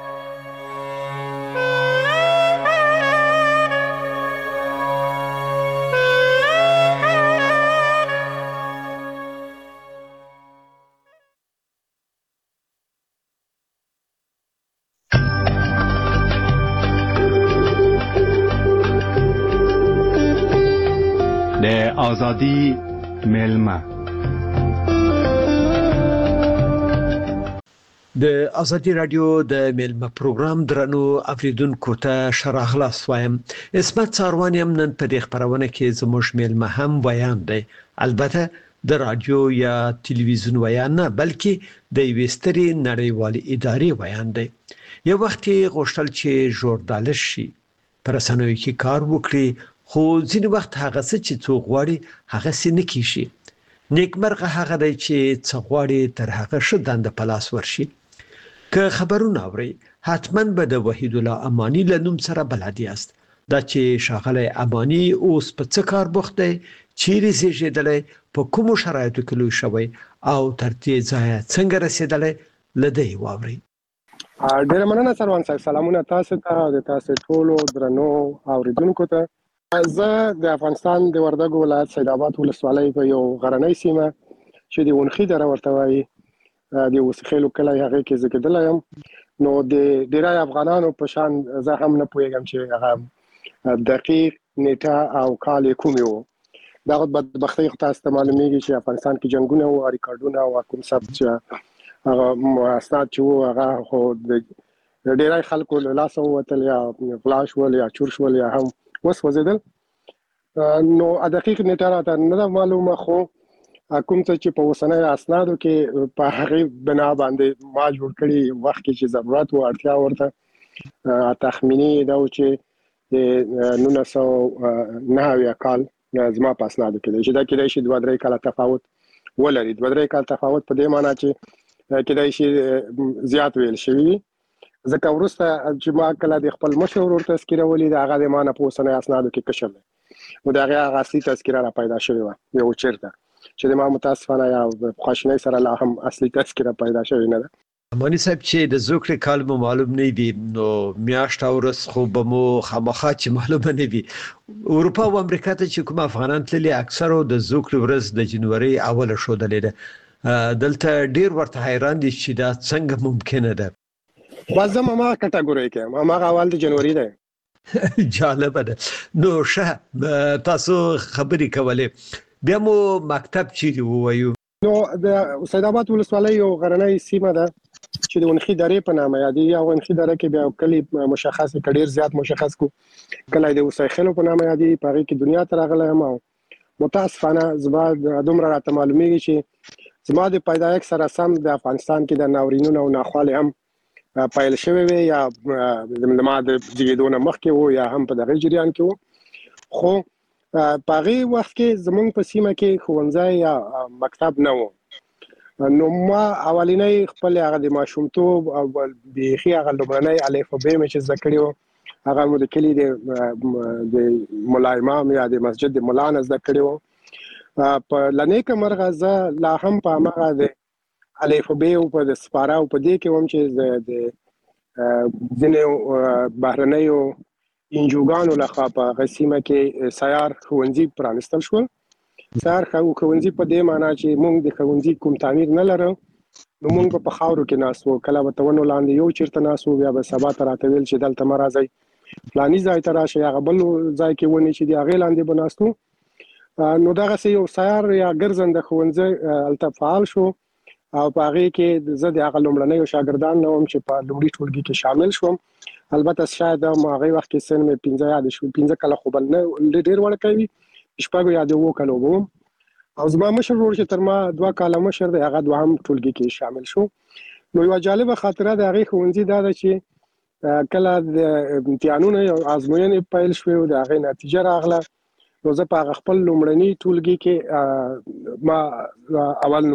آزادی ملما د ازادي رادیو د ملما پروګرام درنو اوریدونکو ته شراغلاس وایم. اسمت څاروانیم نن په دې خبرونه کې زموږ ملما هم بیان دی، البته د رادیو یا ټلویزیون بیان نه، بلکې د وستري نړیوالې ادارې بیان دی. یو وخت غوښتل چې ژورنالیست شي، پر رسنیو کې کار وکړي، خو ځینې وخت هغه څه چې څوک غواړي هغه څه نه کیږي. نیکمرغه هغه دی چې څه غواړي تر هغه ښه دنده په لاس ورشي. که خبرونه اوري حتما به د وحید الله امانی له نوم سره بلد یاست. دا چې شاغله امانی اوس په څه کار بوخت دی، چیرې زیږیدلی، په کومو شرایطو کې لوی شوی او تر دې ځایه څنګه رسیدلی، لدی واوري. ډېر مننه سروان صاحب. سلامونه تاسو ته او تاسو ټولو درنو اوریدونکو ته. زه د افغانستان د وردګو ولایت سید آباد ولسوالۍ په یو غرنۍ سیمه چې د ونخي دره ورته وایي د وسخیلو کلی هغه کې زیږیدلی یم. نو د ډیری افغانانو په شان زه هم نه پوهیږم چې هغه دقیق نیټه او کال کوم و. دا بدبختي خو تاسو ته معلومیږي چې افغانستان کې جنگونه او ریکارډونه او کوم ثبت چې هغه اسناد چې هغه خو د ډیری خلکو له لاسه وتل یا غلا شول یا چور شول یا هم وسوځیدل. نو دقیق نیټه راته نه معلومه، خو کوم څه چې په اوسنۍ اسنادو کې په هغه بنا باندې ما جوړ کړي وخت کې چې ضرورت او اړتیا ورته تخمینی دا و چې 1990 کال زما په اسنادو کې چې دا کېدای شي 2-3 کال تفاوت ولري. 2-3 کال تفاوت په دې معنی چې کېدای شي زیات ویل شوی. ځکه وروسته چې ما کله د خپل مشر ورور تذکره ولید، هغه د مانه په اوسنۍ اسنادو کې کشف دی، نو دا هغه اصلي تذکره را پیدا شوی و یو چیرته چې د ما متاسفانه یا خواشنۍ سره لا هم اصلي تذکره پیدا شوی نه ده. امانی صاحب چې د زوکړې کال مو معلوم نه دی، نو میاشت او ورځ خو به مو خامخا چې معلومه نه وي. اروپا او امریکا ته چې کوم افغانان تللي اکثرو د زوکړې ورځ د جنوري اوله شودلې ده. دلته ډیر ورته حیران دي چې دا څنګه ممکنه ده. بازم ما کټګوري کې ما اول د جنوري ده. جالب ده. نو شه تاسو خبرې کولې، بیا مو مکتب چیرې ووایو؟ نو د سید آباد ولسوالۍ یو غرنۍ سیمه ده چې د ونخي درې په نامه یادېږي. او ونخي دره کې بیا کلی مشخص ډېر زیات مشخص کو کله د وسایخلو په نامه یادېږي. په هغه کې دنیا ته راغلی یم او متاسفانه زما دومره راته معلومیږي چې زما د پیدایښت سره سم د افغانستان کې د ناورینونو او ناخوالې هم پایل شوی وي، یا ما د زیږیدو نه مخکې وو یا هم په دغه جریان کې وو. خو په هغې وخت کې زموږ په سیمه کې ښوونځی یا مکتب نه و. نو ما اولینی خپل هغه د ماشومتوب او بیخي هغه لومړنی الف ب مې چې زده کړی و هغه مو د کلی د مولا امام یا د مسجد د مولا نه زده کړی وو په لنیک مرغه لا هم په هغه د الفبې او په د سپاره او په دې کې هم چې د ځینې بهرنیو انجوګانو لخوا په غسیمه کې سیار ښوونځي پرانستل شول. سیار ښوونځي په دې معنی چې موږ د ښوونځي کوم تعمیر نه لرو، نو موږ په خاورو کې ناست وو، کله به تونو لاندې یو چیرته ناست وو، بیا به سبا ته راته ویل چې دلته مه راځئ فلاني ځای ته راشئ، هغه بل ځای کې ونې چې د هغې لاندې به ناست وو. نو دغسې یو سیار یا ګرځنده ښوونځی هلته فعال شو او په هغې کې زه د هغه لومړنیو شاګردان نه وم چې په لومړي ټولګي کې شامل شوم. البته شاید هم هغې وخت کې سن مې 15 یاد شو، 15 کاله خو بل نه ډېر وړکی وي، شپږو یا د 7 کالو به وم. او زما مشر ورور چې تر ما 2 کاله مشر دی، هغه دوهم ټولګي کې شامل شو. نو یوه جالبه خاطره د هغې ښوونځي دا ده چې کله د امتحانونه یا ازموینې پیل شوې او د هغې نتیجه راغله، نو زه په هغه خپل لومړني ټولګي کې ما اول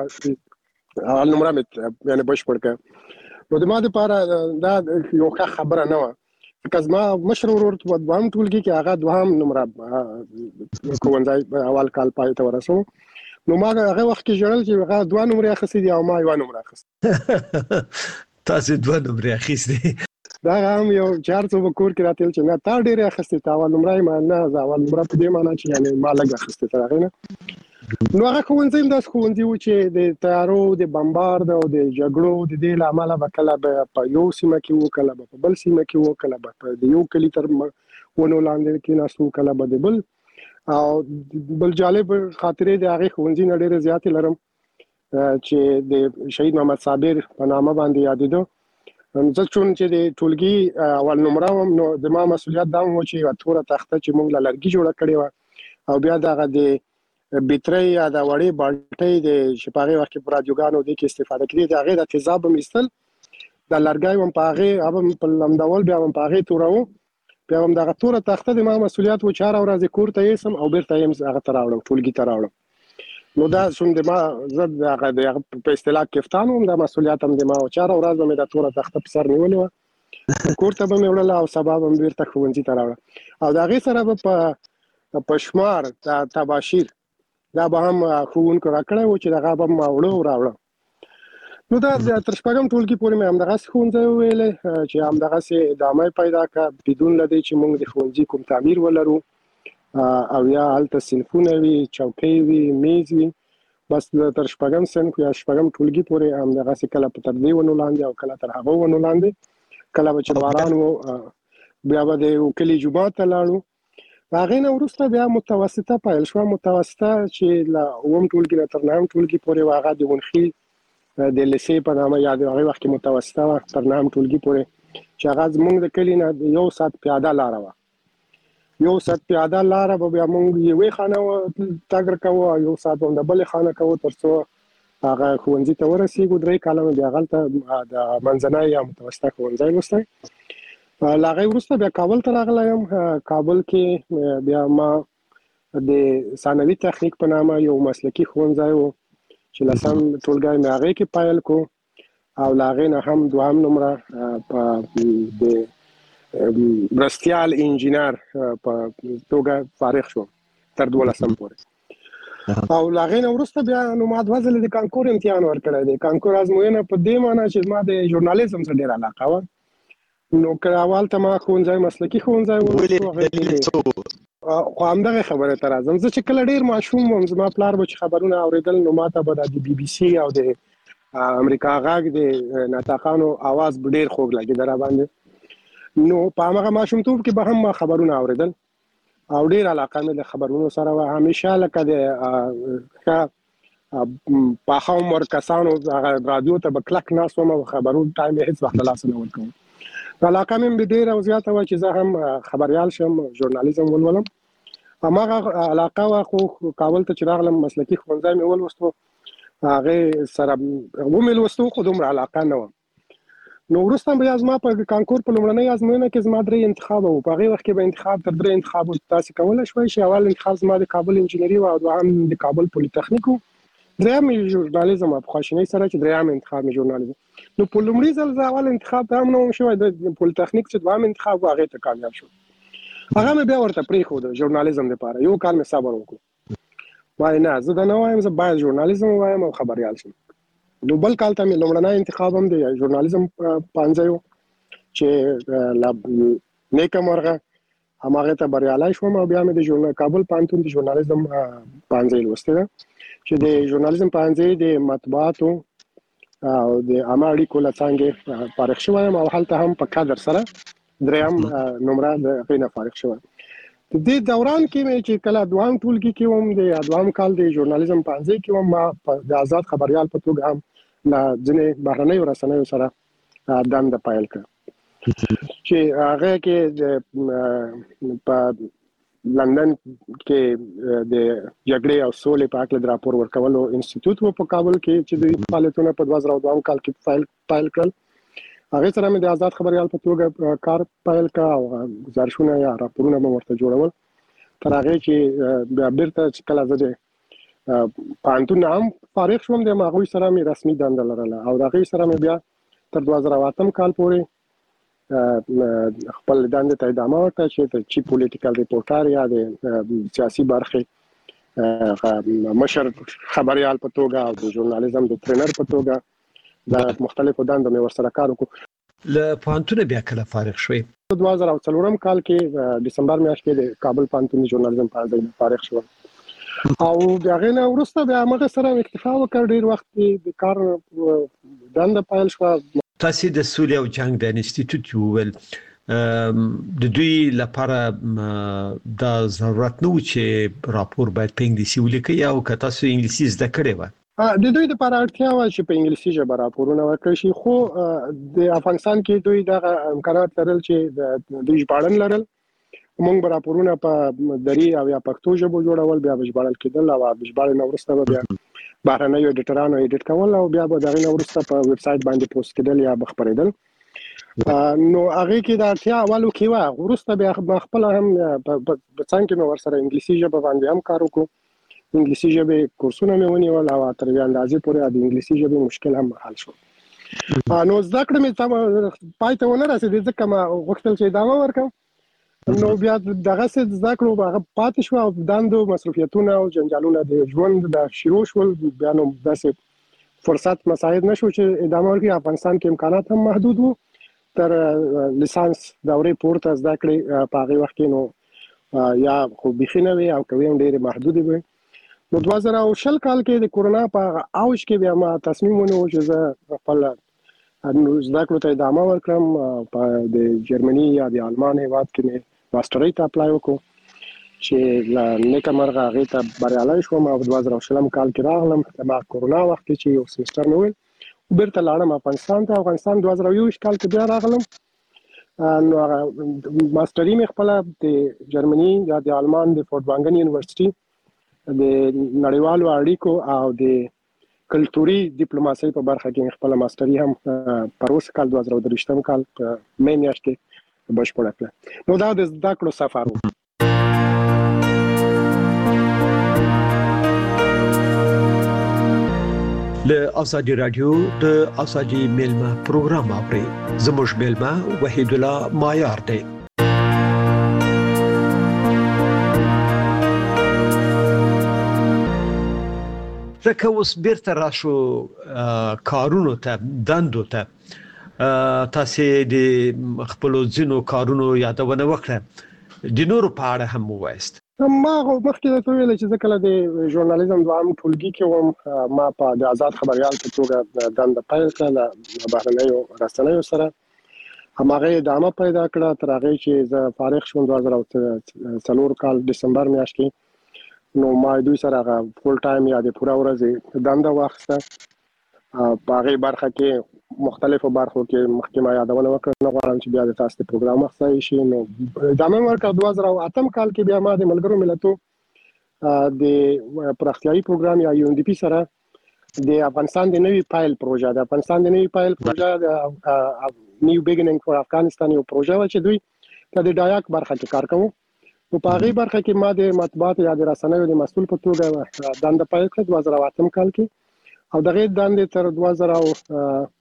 نمره مې یعنې بشپړ کړ. نو د ما دپاره دا یو ښه خبره نه وه، ځکه زما مشر ورور په دوهم ټولګي کې هغه دوهم نمره ښوونځی اول کال پای ته ورسوم. نو ما هغه وخت کې ژړل چې هغه 2 نمرې اخیستې دي او ما 1 نمره اخیستې. تاسو 2 نمرې اخیستې؟ دا هم یو 4 څو په کور کې راته ویل چې نه تا ډېرې اخیستې، تا اول نمره یې نه، زه اول نمره په دې معنی چې یعنې ما لږ اخیستې تر هغې نه. نو هغه ښوونځی هم داسې ښوونځي و چې د تیارو د بمبارد او د جګړو د دې له امله به کله به په یو سیمه کې وو، کله به په بل سیمه کې وو، کله به په د یو کلي تر ونو لاندې کېناستو، کله به د بل. او بل جالب خاطرې د هغې ښوونځي نه ډېرې زیاتې لرم چې د شهید محمد صابر په نامه باندې یادېده. زه چون چې د ټولګي اول نمره وم، نو د ما مسؤلیت دا و چې یوه توره تخته چې موږ له لرګي جوړه کړې وه او بیا دغه د بیترۍ یا د وړې بالټۍ د چې په هغې وخت کې په رادیوګانو دې کې استفاده کړي، د هغې د تیزاب هم ایستل، د لرګی هم په هغې هم په لمدول، بیا هم په هغې توروو، بیا هم دغه توره تخته د ما مسؤلیت و چې هره ورځ کور ته یوسم او بیرته یې هغه ته راوړم، ټولګي ته راوړم. نو دا چون د ما زه د هغه په اصطلاح کفتان وم، دا مسؤلیت هم د ما و چې هره ورځ به مې دا توره تخته په سر نیولې وه، کور ته به مې وړله او سبا به مې بیرته ښوونځي ته راوړه. او د هغې سره به په شمار د تباشیر دا به هم ښوونکو راکړی و چې دغه به ما وړه او راوړه. نو دا تر شپږم ټولګي پورې مې همدغسې ښوونځی وویلی چې همدغسې ادامه پیدا کړه، بدون له دې چې موږ د ښوونځي کوم تعمیر ولرو او یا هلته صنفونه وي، چوکۍ وي، میز وي. بس تر شپږم صنف یا شپږم ټولګي پورې همدغسې کله په تر دې ونو لاندې او کله تر هغو ونو لاندې، کله به چې باران و بیا به د یو کلي جومات ته لاړو. هغې نه وروسته بیا متوسطه پیل شوه. متوسطه چې له 9م ټولګي نه تر 9م ټولګي پورې وه، هغه د ونخیل د لیسې په نامه یا د هغې وخت کې متوسطه وه تر 9م ټولګي پورې، چې هغه زموږ د کلي نه 1 ساعت پیاده لاره وه. 1 ساعت پیاده لاره به بیا موږ یوې خانه تګ کوو او 1 ساعت به هم د بلې خانه کوو تر څو هغه ښوونځي ته ورسېږو. 3 کاله مې بیا هلته د منځنی یا متوسطه ښوونځی لوستی. له هغې وروسته بیا کابل ته راغلی یم. کابل کې بیا ما د ثانوي تخنیک په نامه یو مسلکي ښوونځی و چې 10م ټولګی مې هغې کې پیل کو او له هغې نه هم 2م نمره په د مرستیال انجینر په توګه فارغ شوم تر 12م پورې. او له هغې نه وروسته بیا نو ما 2 ځلې د کانکور امتحان ورکړی دی. کانکور ازموینه په دې معنی چې ما د ژورنالیزم سره ډېره علاقه وه. نو که اول ته ما ښوونځی مسلکي ښوونځی خو همدغه خبره ته راځم. زه چې کله ډېر ماشوم وم، زما پلار به چې خبرونه اورېدل نو ما ته به د BBC او د امریکا غږ د ناطقانو اواز به ډېر خوږ لګېده را باندې. نو په همغه ماشومتوب کې به هم ما خبرونه اورېدل او ډېر علاقه مې د خبرونو سره وه. همیشه لکه د پاخه عمر کسانو هغه رادیو ته به کلک ناست وم او خبرونو ټایم یې هېڅ وخت له لاسه نه ورکوم. علاقه مې ډېره او زیاته وه چې زه هم خبریال شم، ژورنالیزم ولولم. هماغه علاقه وه. خو کابل ته چې راغلم مسلکي ښوونځی مې ولوستو، هغې سره ومې لوستو خو دومره علاقه نه وه. نو وروسته بیا زما په کانکور په لومړنۍ ازموینه کې زما 3 انتخابه وو. په هغې وخت کې به انتخاب تر 3 انتخابو تاسې کولی شوئ چې اول انتخاب زما د کابل انجینري و او دوهم د کابل پولیتخنیک و. دریم ژورنالیزم په خواشینی سره چې دریم انتخاب ژورنالیزم نو په لومړي ځل اول انتخاب ته هم نو شوی د پولیټیکنیک چې دوام انتخاب هغه ته کامیاب شو هغه مې بیا ورته پرې خو د ژورنالیزم لپاره یو کال مې صبر وکړ وای نه زه دا نه وایم زه باید ژورنالیزم وایم او خبريال شم نو بل کال ته مې لومړنی انتخاب هم د ژورنالیزم پانځایو چې نیکه مرغه هماغه ته بریالای شوم او بیا مې د کابل پانتون د ژورنالیزم پانځای لوسته چې د ژورنالیزم پانځای د مطبوعاتو او د عامه اړیکو لڅنګه فارغ شوم او هلته هم په کادر سره دریم نمبر د غینه فارغ شوم د دې دوران کې مې چې کله دوام ټولګي کې وم د دوام کال د ژورنالیزم پانځای کې وم ما د آزاد خبريال په توګه هم لا ځنې بهرنۍ رسنیو سره دند پایل کړ چې هغه کې په لندن کې د جګړې او سولې په اړه د راپور ورکولو انسټیټیوټ په کابل کې چې د فعالیتونو په 2002 کال کې فایل کړل هغه سره مې د آزاد خبريال په توګه کار فایل کا او گزارشونه یا راپورونه مې ورته جوړول تر هغه چې بیا بیرته کله زه پانتون هم فارغ شوم د ماغوي سره مې رسمي دند لرله او هغه سره مې بیا تر 2008 کال پورې خپل دند ته ادامه ورکړه چې چی پولیټیکل ریپورټر یا د سیاسي برخې مشر خبريال په توګه او د ژورنالیزم د ټرینر په توګه د مختلفو دندو مې ورسره کار وکړ له پانتون بیا کله فارغ شوې 2004 کال کې دسمبر میاشت کې د کابل پانتون ژورنالیزم پانځای فارغ شوم او هغه نه ورسته بیا موږ سره اکتفا وکړ ډیر وخت د کار دند پایل شو تاسو د سولې او جنگ د انسټیټیوټ یو د دوی لپاره د ضرورت نو چې راپور باید په انګلیسي ولیکي او که تاسو انګلیسي زده کړی و د دوی لپاره اړتیا و چې په انګلیسي ژبه راپورونه ورکړي شي خو د افغانستان کې دوی د امکانات لرل چې د دوی ژباړن لرل موږ به راپورونه په دری او یا پښتو ژبه جوړول بیا ژباړل کېدل او ژباړن ورسته بیا بهرنۍ ایډیټرانو ایډیټ کول او بیا به دغه ورسته په ویب سټ باندې پوسټ کېدل یا بخبرېدل نو هغه کې د اړتیا اولو کې و ورسته بیا خپل هم په څنګه نو ورسره انګلیسي ژبه باندې هم کار وکړو انګلیسي ژبه کورسونه مې ونیول او تر یو اندازې پورې د انګلیسي ژبه مشکل هم حل شو نو زده کړم چې پایته ونه رسېد ځکه ما غوښتل چې ادامه ورکړم نو بیا دغه څه زده کړو هغه پاتې شو او دندو مصروفیتونه او جنجالونه د ژوند د شروع شول بیا نو داسې فرصت مساعد نشو چې ادامه ورکړي افغانستان کې امکانات هم محدود وو تر لیسانس دورې پورته زده کړې په هغه وخت کې نو یا خو بخینه وي او کوي ډېر محدود وي نو 2020 کال کې د کورونا په اوج کې بیا ما تصمیم ونیو چې زه خپل زده کړو ته ادامه ورکړم په د جرمني یا د آلمان هیواد کې ماسترۍ ته اپلای وکړو چې نیکه مرغه هغه ته بریالای شوم او 2020 کال کې راغلم د کورونا وخت چې یو سمستر مې ویل بیرته لاړم افغانستان 2021 کال کې بیا راغلم نو ماسترۍ مې خپل د جرمني یا د آلمان د فورټوانګن یونیورسيټي د نړیوالو اړیکو او د کلتوري ډیپلوماسۍ په برخه کې خپل ماسترۍ هم پروس کال 2023 کال په مې میاشت کې بشپړه کړه نو دا د زده کړو سفر و له ازادي رادیو د ازادي میلمه پروګرام اوري زموږ میلمه وحید الله مایار دی زکه اوس بیرته راشو کارونو ته دندو ته تاسو د خپل ځینو کارونو یادونه وکړه د نورو په اړه هم وایست ما مخکې ته ویل چې کله د ژورنالیزم دوام ټولګي کې وم ما په د آزاد خبريال په توګه دند پایل کړل بهرنیو رسنیو سره هماغه ادامه پیدا کړه تر هغه چې زه فارغ شوم 2004 کال دسمبر میاشت کې نو ما دوی سره فول ټایم یا د پوره ورځ دند واخسته په هغه برخه کې مختلفو برخو کې محکمه یادونه وکړه نو غواړم چې بیا د تاسو د پروګرام مخصوصي شي نو ادامه ورکړه 2008 کال کې بیا ما د ملګرو ملتونو د پراختیايي پروګرام یا یو ان ډي پی سره د افغانستان د نوي فایل پروژه د افغانستان د نوي فایل پروژه د نیو بیګینینګ فور افغانستان یو پروژه و چې دوی د ډایاک برخه کې کار کوي نو په هغه برخه کې ما د مطبوعات یا د رسنیو د مسؤل په توګه دنده پیل کړه 2008 کال کې او دغه دنده تر 2011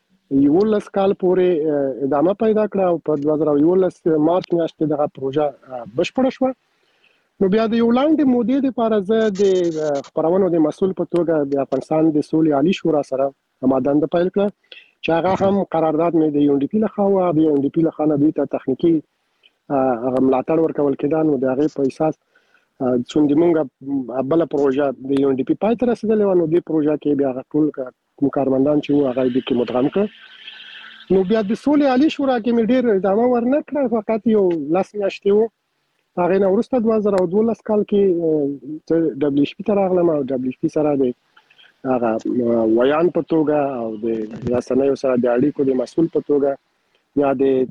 کال پورې ادامه پیدا کړه او په 2011 مارچ میاشتې دغه پروژه بشپړه شوه. نو بیا د یو لاندې مودې لپاره زه د خبرونو د مسؤل په توګه د افغانستان د سولې عالی شورا سره ما دنده پیل کړه چې هغه هم قرارداد مې د UNDP له خوا د UNDP له خوا دوی ته تخنیکی ملاتړ ورکول کېده. نو د هغې په اساس څومره موږ بل پروژه د UNDP پای ته رسېدلې وه. نو دې پروژه کې بیا ټول کوم کارمندان چې وو هغه دې کې مدغم کړ. نو بیا د سولې عالی شورا کې مې ډېر ادامه ورنه کړه، فقط یو 10 میاشتې وو. هغه نه وروسته 2012 کال کې WHP ته راغلم او WHP سره د هغه ویان په توګه او د رسنیو سره د اړیکو د مسؤل په توګه یا د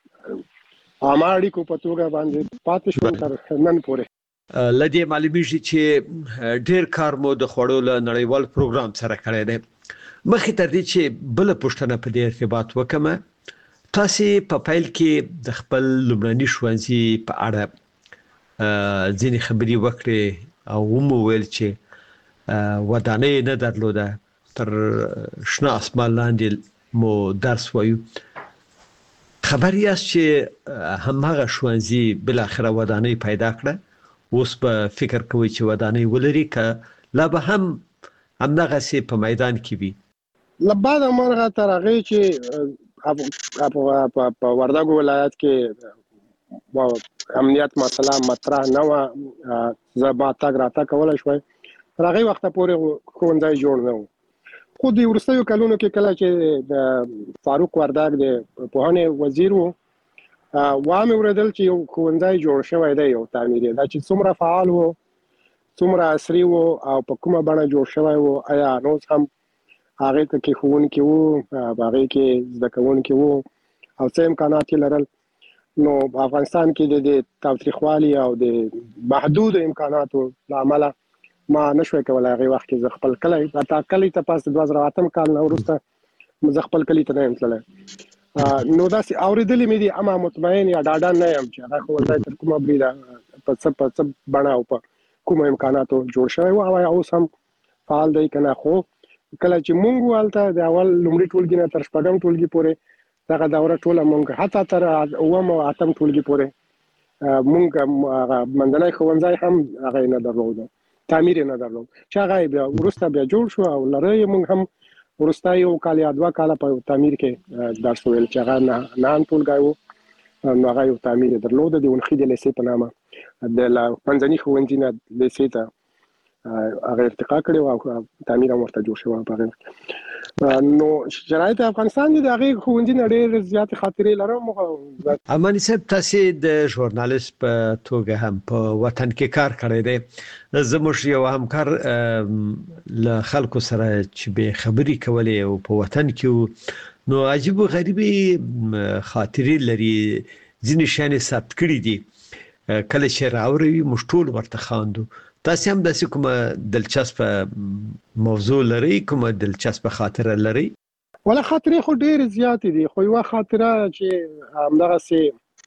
عامه اړیکو په توګه باندې پاتې شوم تر نن پورې. لدی معلومیږي چې ډېر کار مو د خوړو له نړیوال پروګرام سره کړی دی. مخکې تر دې چې بل پوښتنه په دې ارتباط وکم، تاسو په فایل کې د خپل لومړني ښوونځي په اړه ځینې خبرې وکړې او مو ویل چې ودانۍ نه درلوده، تر شنه اسمان لاندې مو درس وایو. خبر یاست چې همغه ښوونځي بل اخره ودانۍ پیدا کړه، اوس په فکر کوي چې ودانۍ ولري که لا به هم همدغه سي په میدان کې وي؟ لبعد مرغه تر هغه چې په وردګو ولایت کې امنیت مسله مطرح نه و، زما تاګ راته کولای شوي تر هغه وخت پورې ښوونځی جوړ نه و. خو د وروستیو کلونو کې کله چې د فاروق وردګ د پوهنې وزیر وو وامه ورېدل چې یو ښوونځی جوړ شوی دی، یو تعمیري دا چې څومره فعال وو څومره عصري وو او په کومه بڼه جوړ شوی وو، آیا نو هم هغه کې ښوونکي وو، هغه کې زده کوونکي وو او څه امکانات لرل. نو په افغانستان کې د تاوتریخوالي او د محدود امکاناتو لامل ما نشوي کولای هغه وخت کې خپل کلی ته پاس 2008 کال نه وروسته زه خپل کلی ته نه تللی. نو دا سي اوریدلې مې دي اما مطمئن یا ډاډه نه یم چې هغه ولای تر کومه بریده په څه بڼه او په کوم امکاناتو جوړ شوی او اوس هم فعال دی کنه. خو کله چې مونږ والته د اول لومړي ټولګي نه تر شپږم ټولګي پورې دغه دوره ټوله مونږ حتی تر اوم او اتم ټولګي پورې مونږ منځنی ښوونځی هم هغه نه درلود، تعمیر نه درلود چې هغه بیا وروسته بیا جوړ شو او لري. مونږ هم وروسته یو کال یا 2 کال په تعمیر کې درس ویل چې هغه نه ټولګی وو، نو هغه یو تعمیر درلود د ونخې د لیسې په نامه د منځني ښوونځي نه لیسې ته هغه ارتقا کړی او تعمیر هم ورته جوړ شو په هغه. نو شرایط افغانستان د هغه ښوونځي نه ډېر زیات خاطرې لرم. امانی صاحب تاسو د ژورنالیست په توګه هم په وطن کې کار کړی دی. زموږ یو همکار له خلکو سره چې به خبري کولې او په وطن کې نو عجیب او غریبي خاطرې لري، ځینې شان ثبت کړی دي. کله چې راوړي مشټول ورته خواندو. تاسو هم د کومه دلچسپ موضوع لري، کومه دلچسپ خاطره لري؟ ولا خاطرې خو ډېر زیات دي، خو یو خاطره چې همدغه سي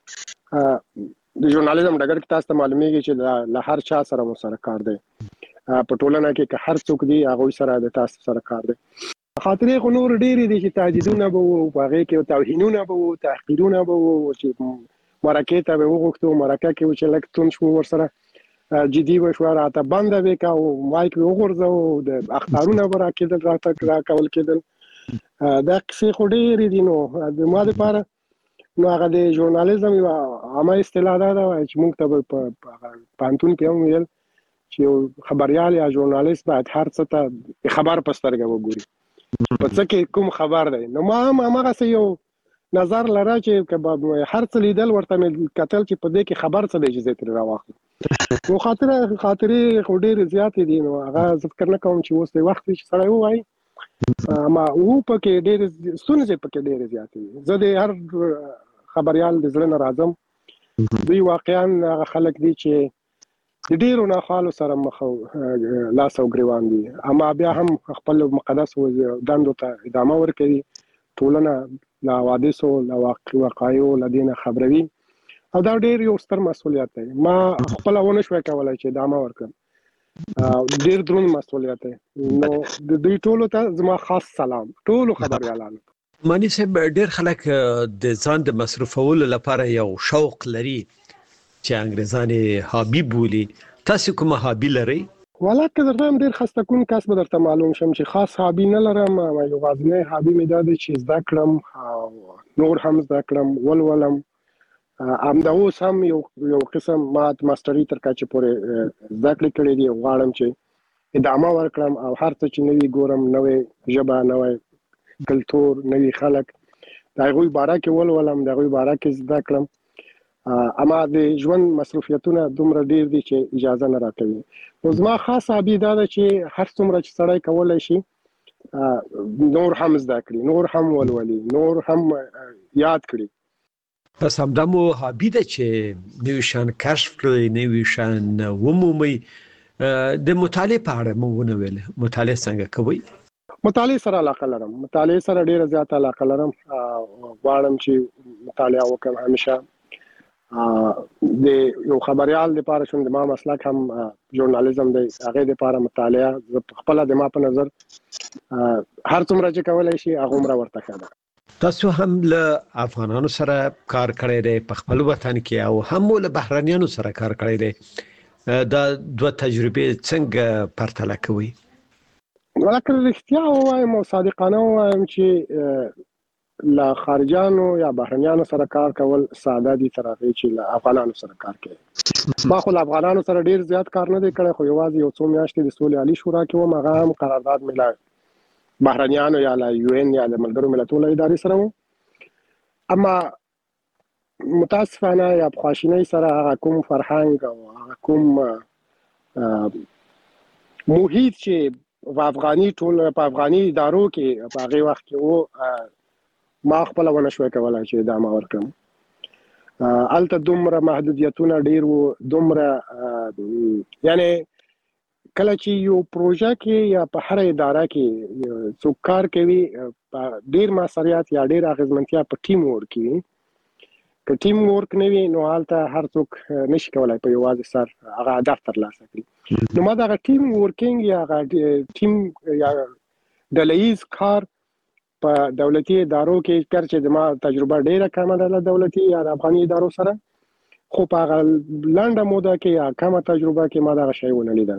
د ژورنالیزم ډګر کې تاسو ته معلومیږي چې له هر چا سره مو سره کار دی په ټولنه کې که هر څوک دی هغه سره د تاسو سره کار دی. خاطرې خو نور ډېر دي چې تهدیدونه به وو، هغه کې توهینونه به وو، تحقیرونه به وو چې مرکه ته به وغوښتو، مرکه کې چې لکه تون شو ور سره جدي وشو راته بنده وکا او مایک وغورځو د اخبارونه ورکېدل راته را کول کېدل. دا څه خو ډېر دي. نو د ما لپاره نو هغه د ژورنالیزم یو عامه اصطلاح ده چې موږ ته په پانتون کې هم ویل چې خبريال یا ژورنالیست باید هر څه ته خبر پسترګه وګوري په څه کې کوم خبر دی. نو ما هم هغه یو نظر لره چې هر څه لیدل ورته کتل چې په دې کې خبر څه دی چې زه تر راوخلم. نو خاطرې خو ډېر زیات دي. نو هغه ذکر نه کوم چې اوس د وخت چې سره وایي اما او پکې ډېر ستونزې پکې ډېر زیات دي. زه د هر خبريال د زړه نه راځم. دوی واقعا هغه خلک دي چې د ډېرو ناخوالو سره مخ لاس او ګریوان دي، اما بیا هم خپل مقدس دندو ته ادامه ورکوي، ټولنه له حوادثو له وقایعو له دې نه خبروي او دا ډیر یو ستر مسولیت دی. ما خپل ونه شوي کولای چې دا ما ورکړم، ډیر درون مسولیت دی. نو د دوی ټولو ته زما خاص سلام، ټولو خبريالانو. مانی صاحب ډیر خلک د ځان د مصرفولو لپاره یو شوق لري چې انګریزانې هابي بولي. تاسو کوم هابي لرئ؟ ولکه درته ډیر خسته کون کس به درته معلوم شم چې خاص هابي نه لرم. یو غازنی هابي مې دا دی چې زده کړم، نور هم زده کړم، ولولم. همدا اوس هم یو قسم ما ماستري تر کچې پورې زده کړې کړې دي. غواړم چې ادامه ورکړم او هر څه چې نوي ګورم، نوې ژبه، نوې کلتور، نوی خلک، د هغوی باره کې ولولم، د هغوی باره کې زده کړم. اما د ژوند مصروفیتونه دومره ډیر دي چې اجازه نه راکوي. نو زما خاص هابي دا ده چې هر څومره چې سړی کولی شي نور هم زده کړي، نور هم ولولي، نور هم یاد کړي. پس همدا مو هابي ده چې نوي شیان کشف کړئ، نوي شیان ومومئ. د مطالعې په اړه مو ونه ویل، مطالعه څنګه کوئ؟ مطالعه سره علاقه لرم، مطالعه سره ډیره زیاته علاقه لرم. غواړم چې مطالعه وکړم همیشه. د یو خبريال لپاره شوم، د ما مسلک هم ژورنالیزم دی، هغه لپاره مطالعه خپل د ما په نظر هر څومره چې کولای شي هغه عمره ورته کړه. تاسو هم له افغانانو سره کار کړی دی په خپل وطن کې، او هم له بهرانيانو سره کار کړی دی. دا دوه تجربې څنګه پرتله کوي؟ ولکه رښتیا ووایم او صادقانه ووایم چې له خارجانو یا بهرنیانو سره کار کول ساده دي تر هغې چې له افغانانو سره کار کوي. ما خو له افغانانو سره ډیر زیات کار نه دی کړی، خو یوازې یو څو میاشتې د سولې عالي شورا کې وم. هغه هم قرارداد مې له بهرنیانو یا له UN یا د ملګرو ملتونو ادارې سره و. اما متاسفانه یا په خواشینۍ سره هغه کوم فرهنګ او هغه کوم محیط چې په افغاني ادارو کې په هغه وخت کې ما خپل ونه شوي کولای چې ادامه ورکړم. الته دومره محدودیتونه ډیر وو، دومره یعنی کله چې یو پروژه کې یا په هر اداره کې څوک کار کوي، ډیر مسؤلیت یا ډیر اغیزمنتیا په ټیم ورک وي. که ټیم ورک نه وي نو هلته هر څوک نشي کولای په یوازې سر هغه هدف ترلاسه کړي. نو ما دغه ټیم ورکینګ یا هغه ټیم یا ډلهییز کار په دولتي ادارو کې کړ چې زما تجربه ډیره کمه ده له دولتي یا د افغاني ادارو سره، خو په هغه لنډه موده کې یا کمه تجربه کې ما دغه شی ونه لیدل.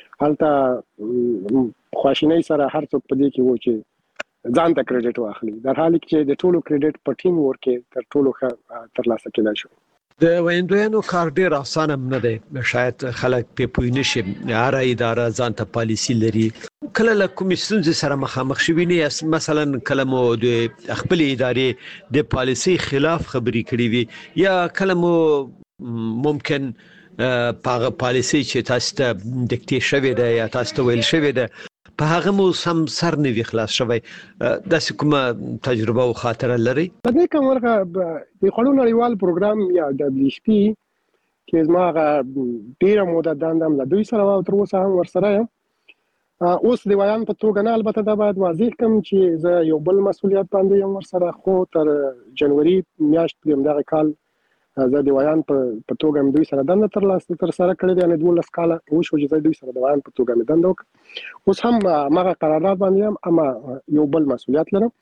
هلته خواشینۍ سره هر څوک په دې کې و چې ځان ته کریډټ واخلي، در حال کې د ټولو کریډټ په ټیم ورک کې تر ټولو ښه ترلاسه کېدای شو. د ویندویانو کار ډیر اسانه نه دی، شاید خلک په پوی نشي. هر اداره ځان ته پالیسی لري. کله له کوم ستونزې سره مخامخ شوي نه، مثلا کله مو د خپل ادارې د پالیسی خلاف خبرې کړې وي، یا کله مو ممکن په پالیسی چې تاسو ته ډیکټیټ شوی دی یا تاسو ته ویل شوی دی په هغه مو سم سر نه وی خلاص شوی، داسې کومه تجربه او خاطره لري؟ په دې کوم ورغه د خړو نړیوال پروګرام یا WHP چې زما ډیره موده دندم له دوی سره او تر اوسه هم ورسره یم. اوس د ویان په توګه نه، البته دا باید واضح کوم چې زه یو بل مسولیت باندې یم ورسره، خو تر جنوري میاشت دغه کال زه د ویان په توګه دوی سره دنده تر سره کړې ده. یعنې 12 کاله وشو چې زه دوی سره د ویان په توګه مې دنده وکړه. اوس هم هماغه قرارداد باندې یم، اما یو بل مسولیت لرم.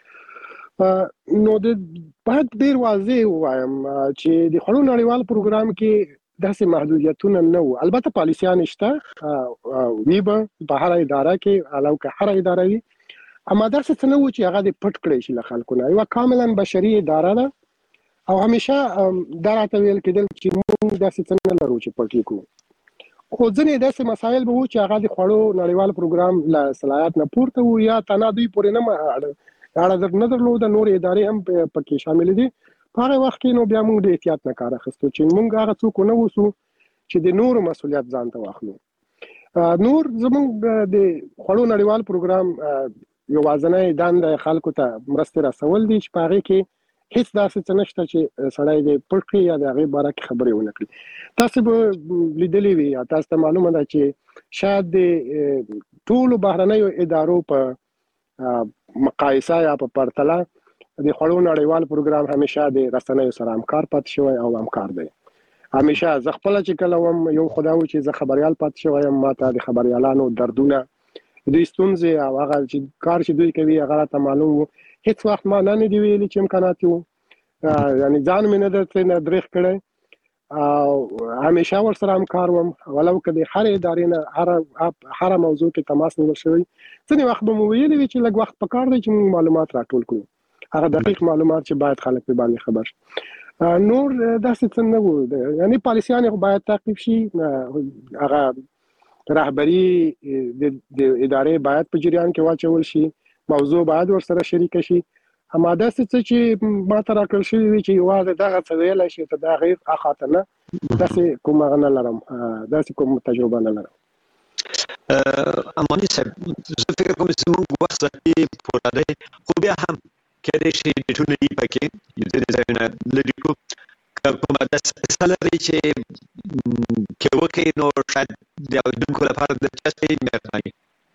نو باید ډیر واضح ووایم چې د خړو نړیوال پروګرام کې داسې محدودیتونه نه وو. البته پالیسیان شته وی به په هر اداره کې، علاوه که هر اداره وي، اما داسې څه نه وو چې هغه د پټ کړی شي له خلکو نه. یوه کاملا بشري اداره ده او همیشه دا راته ویل کېدل چې موږ داسې څه نه لرو چې پټ کړو. خو ځینې داسې مسایل به وو چې هغه د خوړو نړیوال پروګرام له صلاحیت نه پورته وو یا تنها دوی پورې نه درلوده، نور ادارې هم پکې شاملې دي. په هغه وخت کې نو بیا موږ د احتیاط نه کار اخیستو چې موږ هغه څوک ونه اوسو چې د نورو مسؤلیت ځان ته واخلو. نور زموږ د خوړو نړیوال پروګرام یوازینۍ دنده خلکو ته مرستې رسول دي چې په هغې کې هیڅ داسې څه نشته چې سړی دې پټ کړي یا د هغې باره کې خبرې ونه کړي. تاسو به لیدلي وي یا تاسو ته معلومه ده چې شاید د ټولو بهرنیو ادارو په مقایسه یا په پرتله د خړو نړیوال پروګرام همیشه د رسنیو سره همکار پات شوی او همکار دی. همیشه ز خپل چې کله وم یو خدای چې ز خبريال پات شوی ماته د خبريالانو دردونه د ستونزې او هغه چې کار چې دوی کوي هغه ته معلوم هیڅ وخت ما نه دی ویلي چې امکانات یو یعنی ځان مې نه درته نه درېخ کړی او همیشه ور سره همکار وم ولو کدي هر ادارې نه هر موضوع کې تماس نیول شوی ځنې وخت به مو ویلي چې لږ وخت پکار دی چې معلومات راټول کړو هغه دقیق معلومات چې باید خلک په باندې خبر شي. نور داسې څه نه وو یعنی پالیسیان خو باید تعقیب شي هغه رهبری د ادارې باید په جریان کې واچول شي موضوع باید ورسره شریک شي اما داسې څه چې ما ته راکړل شوي وي چې یوازې دغه څه ویلی شي ته دا غیر اخاطه نه داسې کوم هغه نه لرم داسې کوم تجربه نه لرم. اماني صاحب زه فکر کوم چې موږ وخت کې پوره دی خو بیا هم کله چې د ټولنې پکې د ځایونه لري کومه د سلري چې کې وکړي نو شاید د اوریدونکو لپاره د چسپې مهرباني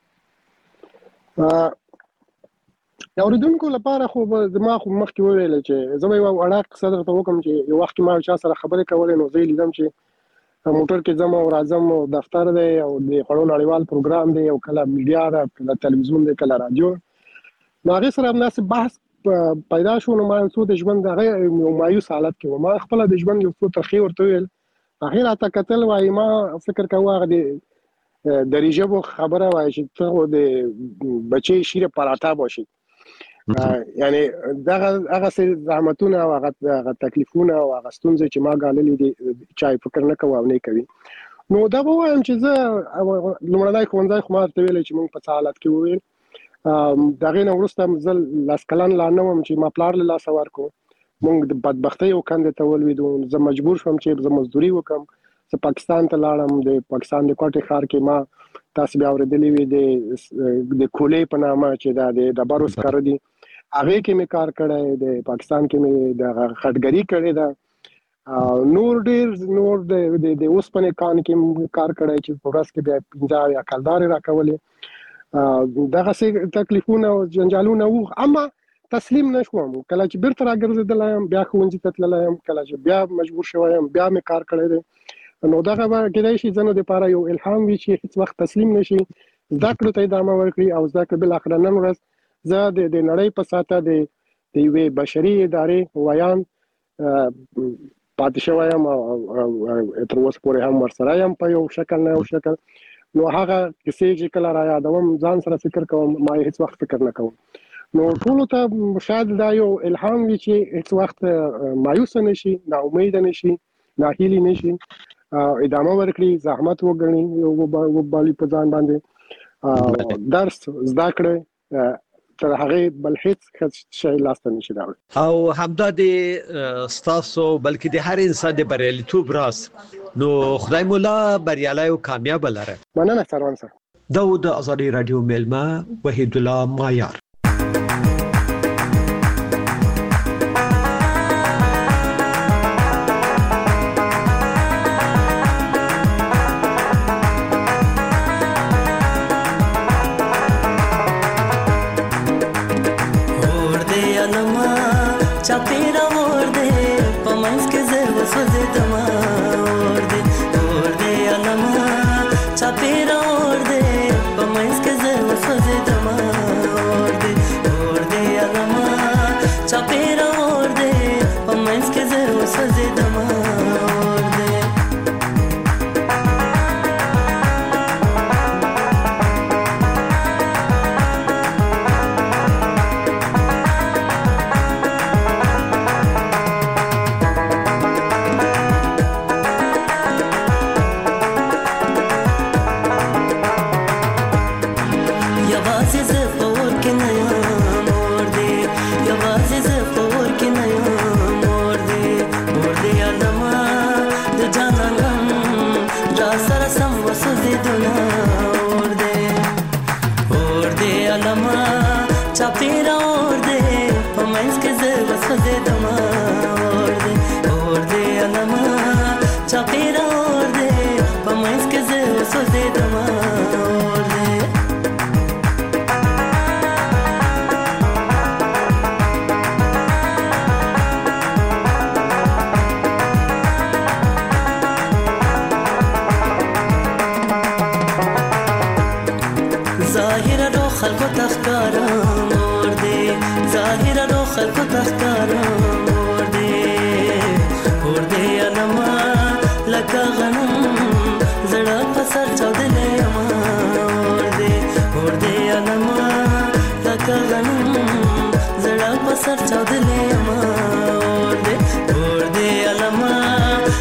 د اوریدونکو لپاره خو زما خو مخکې وویل چې زه یو اړه صدر ته وکم چې یو وخت ما چا سره خبرې کولې نو زه لیدم چې موټر کې ځم او راځم دفتر دی او د خړو نړیوال پروګرام دی او کله میډیا ده کله تلویزیون دی کله رادیو نو هغه سره مناسب بحث پیدا شو نو ما څو د ژوند دغه مایوس حالت کې ما خپل د ژوند یو څو ترخی ورته ویل هغه راته کتل وای ما فکر کوم هغه د ریجبو خبره وای چې ته د بچي شیره پراټا باشي یعنی هغه څه زحمتونه او هغه تکلیفونه او هغه ستونزې چې ما غاللې دي چای فکر نه کوم او نه کوي نو دا وایم چې زه لومړنۍ خوندای خو ما ته ویل چې موږ په حالت کې وویل دغه نو ورسته مزل لاسکلان لا نوم چې ما پلار له لاس ورکو مونږ د بدبختۍ او کند ته ولویدو زه مجبور شوم چې زه مزدوري وکم زه پاکستان ته لاړم د پاکستان د کوټې ښار کې ما تاسو بیا اورېدلې وي د کولې په نامه چې د ډبرو سکر دي هغه کې مې کار کړی د پاکستان کې مې د خټګری کړی دا نور ډیر د اوسپنې کان کې کار کړی چې په ورځ کې بیا 15 یا کلدار راکولې دغه څه تکلیفونه او جنجالونه وو اما تسلیم نشوم کله چې بیرته راګرځیدم بیا ښوونځي ته تللم کله چې بیا مجبور شوم بیا مې کار کړی دی نو دغه کېدای شي زنه د لپاره یو الهام وي چې هیڅ وخت تسلیم نشي زده کړو ته ادامه ورکړي او زده کړو بل اخر نن ورځ زه د نړۍ په ساته د یوې بشري ادارې ویان پاتې شوم او تر اوسه پورې هم ورسره یم په یو شکل نه یو شکل نو هغه کیسې چې کله را یادوم ځان سره فکر کوم ما هیڅ وخت فکر نه کوم نو ټول ته شاید دا یو الهام وي چې هیڅ وخت مایوس نشي نا امید نشي ناهیلي نشي ادامه ورکړي زحمت وګڼي یو بالي په ځان باندې درس زده کړئ تر هغه بل هیڅ شی لاسته نشي راوړي او همدا د ستاسو بلکې د هر انسان د بریالیتوب راز نو خدای مولا بریالي او کامیاب لره مننه سروان صاحب د ازادي رادیو میلمه وحید الله مایار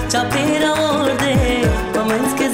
چاپیره ورده پمنځ کې